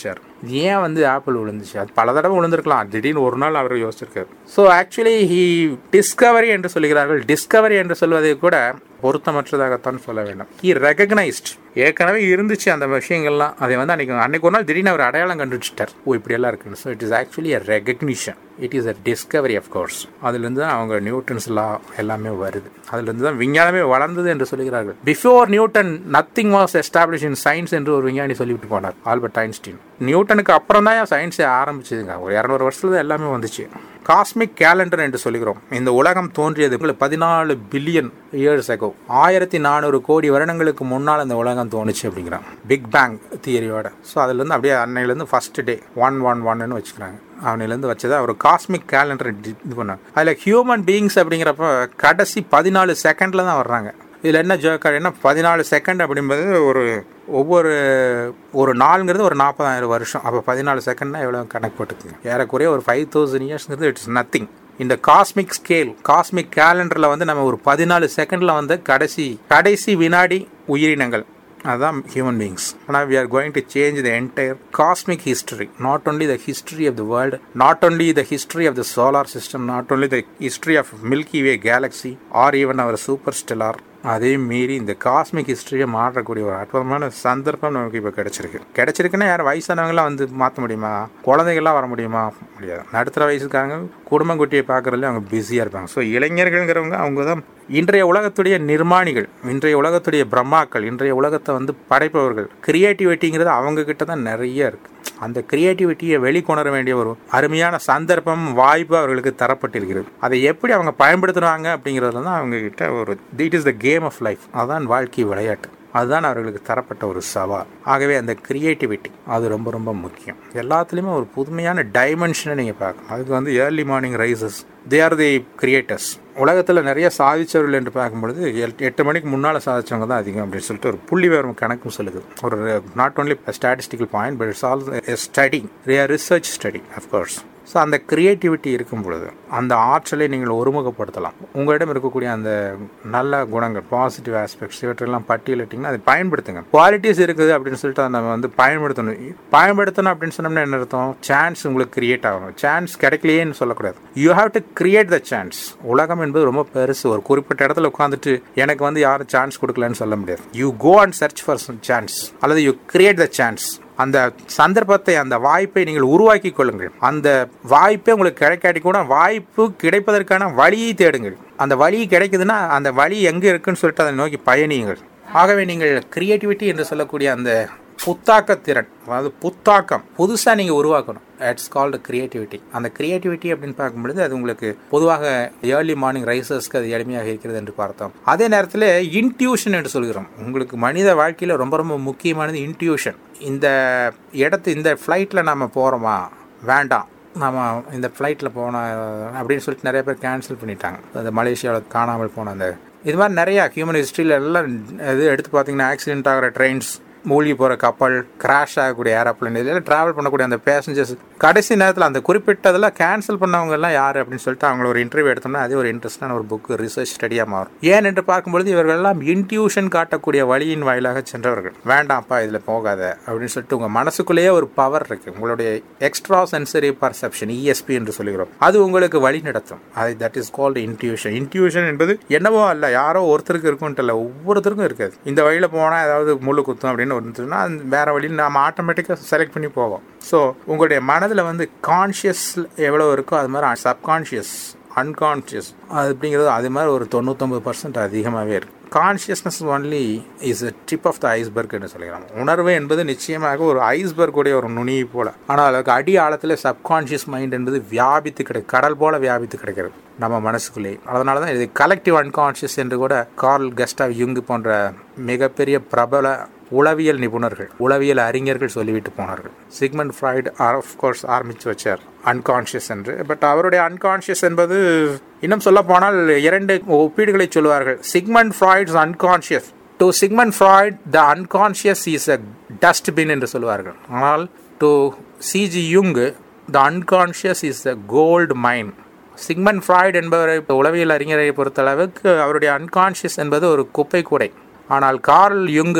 ஏன் வந்து ஆப்பிள் விழுந்துச்சு, அது பல தடவை விழுந்திருக்கலாம், திடீர்னு ஒரு நாள் அவர் யோசிச்சிருக்காரு. ஸோ ஆக்சுவலி ஹி டிஸ்கவரி என்று சொல்கிறார்கள். டிஸ்கவரி என்று சொல்வதை கூட பொருத்தமற்றதாகத்தான் சொல்ல வேண்டும். ஹி ரெகக்னைஸ்ட், ஏற்கனவே இருந்துச்சு அந்த விஷயங்கள்லாம், அதை வந்து அன்னைக்கு அன்னைக்கு ஒரு நாள் திடீர்னு அவர் அடையாளம் கண்டுபிடிச்சிட்டார், ஓ இப்படியெல்லாம் இருக்குன்னு. So it is actually a recognition, it is a discovery of course. அதுலேருந்து தான் அவங்க நியூட்டன்ஸ் லா எல்லாமே வருது, அதுலேருந்து தான் விஞ்ஞானமே வளர்ந்தது என்று சொல்கிறார்கள். Before Newton nothing was establish in science என்று ஒரு விஞ்ஞானி சொல்லிவிட்டு போனார், ஆல்பர்ட் ஐன்ஸ்டீன். நியூட்டனுக்கு அப்புறம் தான் சயின்ஸே ஆரம்பிச்சதுங்க, ஒரு இரநூறு வருஷத்துல தான் எல்லாமே வந்துச்சு. காஸ்மிக் கேலண்டர் என்று சொல்கிறோம். இந்த உலகம் தோன்றியது பதினாலு பில்லியன் இயர்ஸ் அகோ, ஆயிரத்தி நானூறு கோடி வருடங்களுக்கு முன்னால் இந்த உலகம் தோணுச்சு அப்படிங்கிறான், பிக் பேங் தியரியோட. ஸோ அதுலேருந்து அப்படியே அன்னையிலேருந்து ஃபர்ஸ்ட் டே ஒன் ஒன் ஒன்னு வச்சுக்கிறாங்க. அவனிலேருந்து வச்சதை அவர் காஸ்மிக் கேலண்டர் இது பண்ணாங்க. அதில் ஹியூமன் பீயிங்ஸ் அப்படிங்கிறப்ப கடைசி பதினாலு செகண்டில் தான் வர்றாங்க. இதில் என்ன ஜோக்கர் என்ன, பதினாலு செகண்ட் அப்படின்றது ஒரு ஒவ்வொரு ஒரு நாளுங்கிறது ஒரு நாற்பதாயிரம் வருஷம். அப்போ பதினாலு செகண்ட்னா எவ்வளோ கணக்கு போட்டுக்குங்க, ஏறக்குறைய ஒரு ஃபைவ் தௌசண்ட் இயர்ஸ்ங்கிறது இட்ஸ் நத்திங். இந்த காஸ்மிக் ஸ்கேல் காஸ்மிக் கேலண்டரில் வந்து நம்ம ஒரு பதினாலு செகண்டில் வந்து கடைசி கடைசி வினாடி உயிரினங்கள், அதுதான் ஹியூமன் பீயிங்ஸ். ஆனால் we are going to change the entire cosmic history, not only the history of the world, not only the history of the solar system, not only the history of Milky Way galaxy or even our superstellar. அதே மீறி இந்த cosmic ஹிஸ்டரியை மாற்றக்கூடிய ஒரு அற்புதமான சந்தர்ப்பம் நமக்கு இப்போ கிடைச்சிருக்கு. கிடைச்சிருக்குன்னா யாரும் வயசானவங்களாம் வந்து மாற்ற முடியுமா, குழந்தைகள்லாம் வர முடியுமா, முடியாது. நடுத்தர வயசுக்காரங்க குடும்பம் குட்டியை பார்க்குறதுல அவங்க பிஸியாக இருப்பாங்க. ஸோ இளைஞர்கள்ங்கிறவங்க அவங்க தான் இன்றைய உலகத்துடைய நிர்மாணிகள், இன்றைய உலகத்துடைய பிரம்மாக்கள், இன்றைய உலகத்தை வந்து படைப்பவர்கள். கிரியேட்டிவிட்டிங்கிறது அவங்க கிட்ட தான் நிறைய இருக்குது. அந்த கிரியேட்டிவிட்டியை வெளிக்கொணர வேண்டிய ஒரு அருமையான சந்தர்ப்பம் வாய்ப்பு அவர்களுக்கு தரப்பட்டிருக்கிறது. அதை எப்படி அவங்க பயன்படுத்துகிறாங்க அப்படிங்கிறதுல தான் அவங்க கிட்ட ஒரு it is the game of life, அதுதான் வாழ்க்கை விளையாட்டு, அதுதான் அவர்களுக்கு தரப்பட்ட ஒரு சவால். ஆகவே அந்த கிரியேட்டிவிட்டி அது ரொம்ப ரொம்ப முக்கியம். எல்லாத்துலேயுமே ஒரு புதுமையான டைமென்ஷனை நீங்கள் பார்க்கணும். அதுக்கு வந்து early morning risers, they are the creators. உலகத்தில் நிறைய சாதிச்சவர்கள் என்று பார்க்கும்பொழுது எட்டு மணிக்கு முன்னால் சாதிச்சவங்க தான் அதிகம் அப்படின்னு சொல்லிட்டு ஒரு புள்ளி விவரம் கணக்கும் சொல்லுது. ஒரு not only statistical point but it's also a study, research study of course. So அந்த கிரியேட்டிவிட்டி இருக்கும் பொழுது அந்த ஆற்றலை நீங்கள் ஒருமுகப்படுத்தலாம். உங்களிடம் இருக்கக்கூடிய அந்த நல்ல குணங்கள், பாசிட்டிவ் ஆஸ்பெக்ட்ஸ் இவற்றெல்லாம் பட்டியலிட்டிங்கன்னா அதை பயன்படுத்துங்க. குவாலிட்டிஸ் இருக்குது அப்படின்னு சொல்லிட்டு அதை நம்ம வந்து பயன்படுத்தணும். பயன்படுத்தணும் அப்படின்னு சொன்னோம்னா என்ன அர்த்தம், சான்ஸ் உங்களுக்கு கிரியேட் ஆகணும். சான்ஸ் கிடைக்கலையேன்னு சொல்லக்கூடாது, you have to create the chance. உலகம் என்பது ரொம்ப பெருசு, ஒரு குறிப்பிட்ட இடத்துல உட்காந்துட்டு எனக்கு வந்து யாரும் சான்ஸ் கொடுக்கலன்னு சொல்ல முடியாது. You go and search for some chance, அல்லது யூ கிரியேட் த சான்ஸ். அந்த சந்தர்ப்பத்தை, அந்த வாய்ப்பை நீங்கள் உருவாக்கி கொள்ளுங்கள். அந்த வாய்ப்பை உங்களுக்கு கிடைக்காட்டி கூட வாய்ப்பு கிடைப்பதற்கான வழியை தேடுங்கள். அந்த வழி கிடைக்குதுன்னா அந்த வழி எங்கே இருக்குன்னு சொல்லிட்டு அதை நோக்கி பயணியுங்கள். ஆகவே நீங்கள் கிரியேட்டிவிட்டி என்று சொல்லக்கூடிய அந்த புத்தாக்க திறன், அதாவது புத்தாக்கம் புதுசாக நீங்கள் உருவாக்கணும். It's called creativity. அந்த கிரியேட்டிவிட்டி அப்படின்னு பார்க்கும்பொழுது அது உங்களுக்கு பொதுவாக ஏர்லி மார்னிங் ரைசர்ஸ்க்கு அது எளிமையாக இருக்கிறது என்று பார்த்தோம். அதே நேரத்தில் இன்ட்யூஷன் என்று சொல்கிறோம். உங்களுக்கு மனித வாழ்க்கையில் ரொம்ப ரொம்ப முக்கியமானது இன்ட்யூஷன். இந்த இடத்து இந்த ஃப்ளைட்டில் நம்ம போகிறோமா வேண்டாம், நம்ம இந்த ஃப்ளைட்டில் போன அப்படின்னு சொல்லிட்டு நிறைய பேர் கேன்சல் பண்ணிட்டாங்க. அந்த மலேசியாவில் காணாமல் போன அந்த இது மாதிரி நிறையா ஹியூமன் ஹிஸ்ட்ரியில் எல்லாம் இது எடுத்து பார்த்தீங்கன்னா ஆக்சிடென்ட் ஆகிற ட்ரெயின்ஸ், மூழ்கி போகிற கப்பல், கிராஷ் ஆகக்கூடிய ஏரோப்ளைன், இதெல்லாம் ட்ராவல் பண்ணக்கூடிய அந்த பேசஞ்சர்ஸ் கடைசி நேரத்தில் அந்த குறிப்பிட்டதெல்லாம் கேன்சல் பண்ணவங்க எல்லாம் யார் அப்படின்னு சொல்லிட்டு அவங்கள ஒரு இன்டர்வியூ எடுத்தோம்னா அது ஒரு இன்ட்ரெஸ்டான ஒரு புக்கு, ரிசர்ச் ஸ்டடியாக மாறும். ஏன் என்று பார்க்கும்பொழுது இவர்கள் எல்லாம் இன்ட்யூஷன் காட்டக்கூடிய வழியின் வாயிலாக சென்றவர்கள். வேண்டாம்ப்பா இதில் போகாத அப்படின்னு சொல்லிட்டு உங்கள் மனசுக்குள்ளேயே ஒரு பவர் இருக்குது. உங்களுடைய எக்ஸ்ட்ரா சென்சரி பர்செப்ஷன், இஎஸ்பி என்று சொல்லுகிறோம், அது உங்களுக்கு வழி நடத்தும். அது that is called intuition. Intuition என்பது என்னவோ அல்ல, யாரோ ஒருத்தருக்கு இருக்கும்ட்டு இல்லை, ஒவ்வொருத்தருக்கும் இருக்காது. இந்த வழியில் போனால் ஏதாவது முள்ளு குத்தும் அப்படின்னு ஒன்றுனா வேற வழியில் நாம் ஆட்டோமேட்டிக்காக செலக்ட் பண்ணி போவோம். ஸோ உங்களுடைய மனதில் வந்து கான்ஷியஸ் எவ்வளோ இருக்கோ அது மாதிரி சப்கான்ஷியஸ், அன்கான்ஷியஸ் அப்படிங்கிறது அது மாதிரி ஒரு தொண்ணூத்தொம்பது பர்சன்ட் அதிகமாகவே இருக்குது. Consciousness only is a tip of the iceberg என்று சொல்லிக்கலாம். உணர்வு என்பது நிச்சயமாக ஒரு ஐஸ்பர்க்குடைய ஒரு நுனி போல, ஆனால் அதுக்கு அடி ஆழத்தில் சப்கான்ஷியஸ் மைண்ட் என்பது வியாபித்து கிடை கடல் போல வியாபித்து கிடைக்கிறது நம்ம மனசுக்குள்ளே. அதனால தான் இது கலெக்டிவ் அன்கான்ஷியஸ் என்று கூட கார்ல் கஸ்டாவ் யுங் போன்ற மிகப்பெரிய பிரபல உளவியல் நிபுணர்கள், உளவியல் அறிஞர்கள் சொல்லிவிட்டு போனார்கள். சிக்மண்ட் ஃப்ராய்டு ஆஃப்கோர்ஸ் ஆரம்பித்து வச்சார் அன்கான்ஷியஸ் என்று. பட் அவருடைய அன்கான்ஷியஸ் என்பது இன்னும் சொல்ல போனால் இரண்டு ஒப்பீடுகளை சொல்லுவார்கள். Sigmund Freud's unconscious, to Sigmund Freud the unconscious is a dustbin என்று சொல்லுவார்கள். ஆனால் டு சிஜி யுங் the unconscious is a gold mine. Sigmund Freud என்பவரை உளவியல் அறிஞரை பொறுத்தளவுக்கு அவருடைய அன்கான்ஷியஸ் என்பது ஒரு குப்பை கூடை. ஆனால் கார்ல் யுங்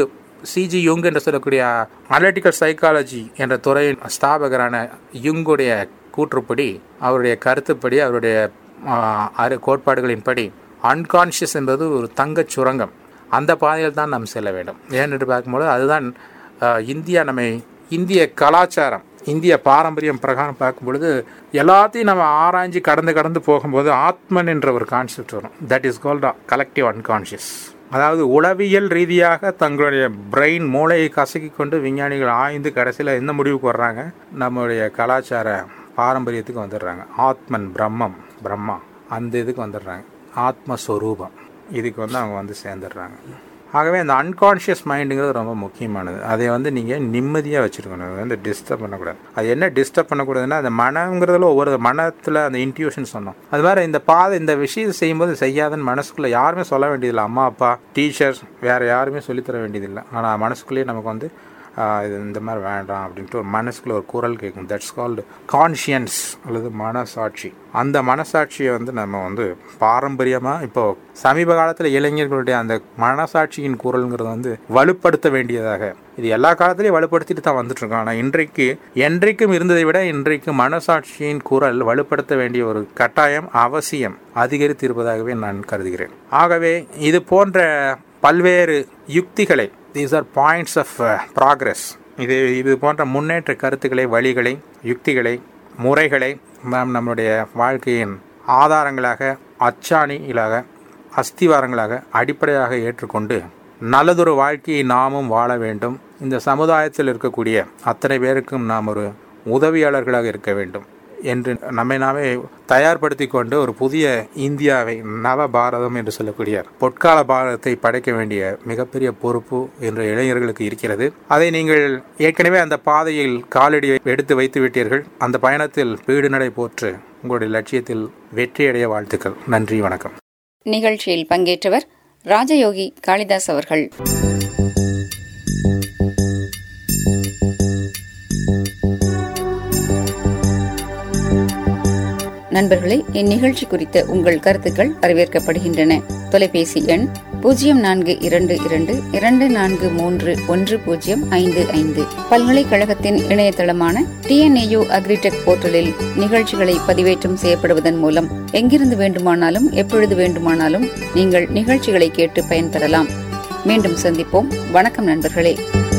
சிஜி யுங் என்று சொல்லக்கூடிய அனலிட்டிக்கல் சைக்காலஜி என்ற துறையின் ஸ்தாபகரான யுங்குடைய கூற்றுப்படி, அவருடைய கருத்துப்படி, அவருடைய அறு கோட்பாடுகளின்படி அன்கான்ஷியஸ் என்பது ஒரு தங்கச் சுரங்கம். அந்த பாதையில் தான் நாம் செல்ல வேண்டும். ஏனென்று பார்க்கும்போது அதுதான் இந்தியா நம்மை இந்திய கலாச்சாரம், இந்திய பாரம்பரியம் பிரகாரம் பார்க்கும் பொழுது எல்லாத்தையும் நம்ம ஆராய்ச்சி கடந்து கடந்து போகும்போது ஆத்மன் என்ற ஒரு கான்செப்ட் வரும். That is called collective unconscious. அதாவது உளவியல் ரீதியாக தங்களுடைய பிரெயின் மூளையை கசக்கி கொண்டு விஞ்ஞானிகள் ஆய்ந்து கடைசியில் எந்த முடிவுக்கு வர்றாங்க, நம்மளுடைய கலாச்சார பாரம்பரியத்துக்கு வந்துடுறாங்க. ஆத்மன், பிரம்மம், பிரம்மா, அந்த இதுக்கு வந்துடுறாங்க. ஆத்மஸ்வரூபம், இதுக்கு வந்து அவங்க வந்து சேர்ந்துடுறாங்க. ஆகவே அந்த அன்கான்ஷியஸ் மைண்டுங்கிறது ரொம்ப முக்கியமானது. அதை வந்து நீங்கள் நிம்மதியாக வச்சுருக்கணும். அதை வந்து டிஸ்டர்ப் பண்ணக்கூடாது. அது என்ன டிஸ்டர்ப் பண்ணக்கூடாதுன்னா, அந்த மனங்கிறதுல ஒவ்வொரு மனத்தில் அந்த இன்ட்யூஷன் சொன்னோம். அது மாதிரி இந்த பாதை இந்த விஷயத்தை செய்யும்போது செய்யாதுன்னு மனசுக்குள்ளே யாருமே சொல்ல வேண்டியதில்லை. அம்மா, அப்பா, டீச்சர்ஸ், வேறு யாருமே சொல்லித்தர வேண்டியதில்லை. ஆனால் மனசுக்குள்ளேயே நமக்கு வந்து இது இந்த மாதிரி வேண்டாம் அப்படின்ட்டு ஒரு மனசுக்குள்ள ஒரு குரல் கேட்கும். தட்ஸ் கால்டு கான்ஷியன்ஸ் அல்லது மனசாட்சி. அந்த மனசாட்சியை வந்து நம்ம வந்து பாரம்பரியமாக இப்போது சமீப காலத்தில் இளைஞர்களுடைய அந்த மனசாட்சியின் குரல்ங்கிறது வந்து வலுப்படுத்த வேண்டியதாக, இது எல்லா காலத்திலையும் வலுப்படுத்திட்டு தான் வந்துட்டுருக்கோம். ஆனால் இன்றைக்கு என்றைக்கும் இருந்ததை விட இன்றைக்கு மனசாட்சியின் குரல் வலுப்படுத்த வேண்டிய ஒரு கட்டாயம், அவசியம் அதிகரித்து இருப்பதாகவே நான் கருதுகிறேன். ஆகவே இது போன்ற பல்வேறு யுக்திகளை, these are points of progress, இது இது போன்ற முன்னேற்ற கருத்துக்களை, வழிகளை, யுக்திகளை, முறைகளை நாம் நம்முடைய வாழ்க்கையின் ஆதாரங்களாக, அச்சாணிகளாக, அஸ்திவாரங்களாக, அடிப்படையாக ஏற்றுக்கொண்டு நல்லதொரு வாழ்க்கையை நாமும் வாழ வேண்டும். இந்த சமுதாயத்தில் இருக்கக்கூடிய அத்தனை பேருக்கும் நாம் ஒரு உதவியாளர்களாக இருக்க வேண்டும் என்று நம்மை நாமே தயார்படுத்தி கொண்டு ஒரு புதிய இந்தியாவை, நவ பாரதம் என்று சொல்லக்கூடிய பொற்கால பாரதத்தை படைக்க வேண்டிய மிகப்பெரிய பொறுப்பு என்ற இளைஞர்களுக்கு இருக்கிறது. அதை நீங்கள் ஏற்கனவே அந்த பாதையில் காலடி எடுத்து வைத்து விட்டீர்கள். அந்த பயணத்தில் பீடு நடை போற்று உங்களுடைய லட்சியத்தில் வெற்றியடைய வாழ்த்துக்கள். நன்றி, வணக்கம். நிகழ்ச்சியில் பங்கேற்றவர் ராஜயோகி காளிதாஸ் அவர்கள். நண்பர்களே, இந்நிகழ்ச்சி குறித்த உங்கள் கருத்துக்கள் வரவேற்கப்படுகின்றன. தொலைபேசி எண் பூஜ்ஜியம் நான்கு இரண்டு இரண்டு இரண்டு நான்கு மூன்று ஒன்று பூஜ்ஜியம் ஐந்து ஐந்து. பல்கலைக்கழகத்தின் இணையதளமான டிஎன்ஏயு அக்ரிடெக் போர்ட்டலில் நிகழ்ச்சிகளை பதிவேற்றம் செய்யப்படுவதன் மூலம் எங்கிருந்து வேண்டுமானாலும் எப்பொழுது வேண்டுமானாலும் நீங்கள் நிகழ்ச்சிகளை கேட்டு பயன்பெறலாம். மீண்டும் சந்திப்போம். வணக்கம் நண்பர்களே.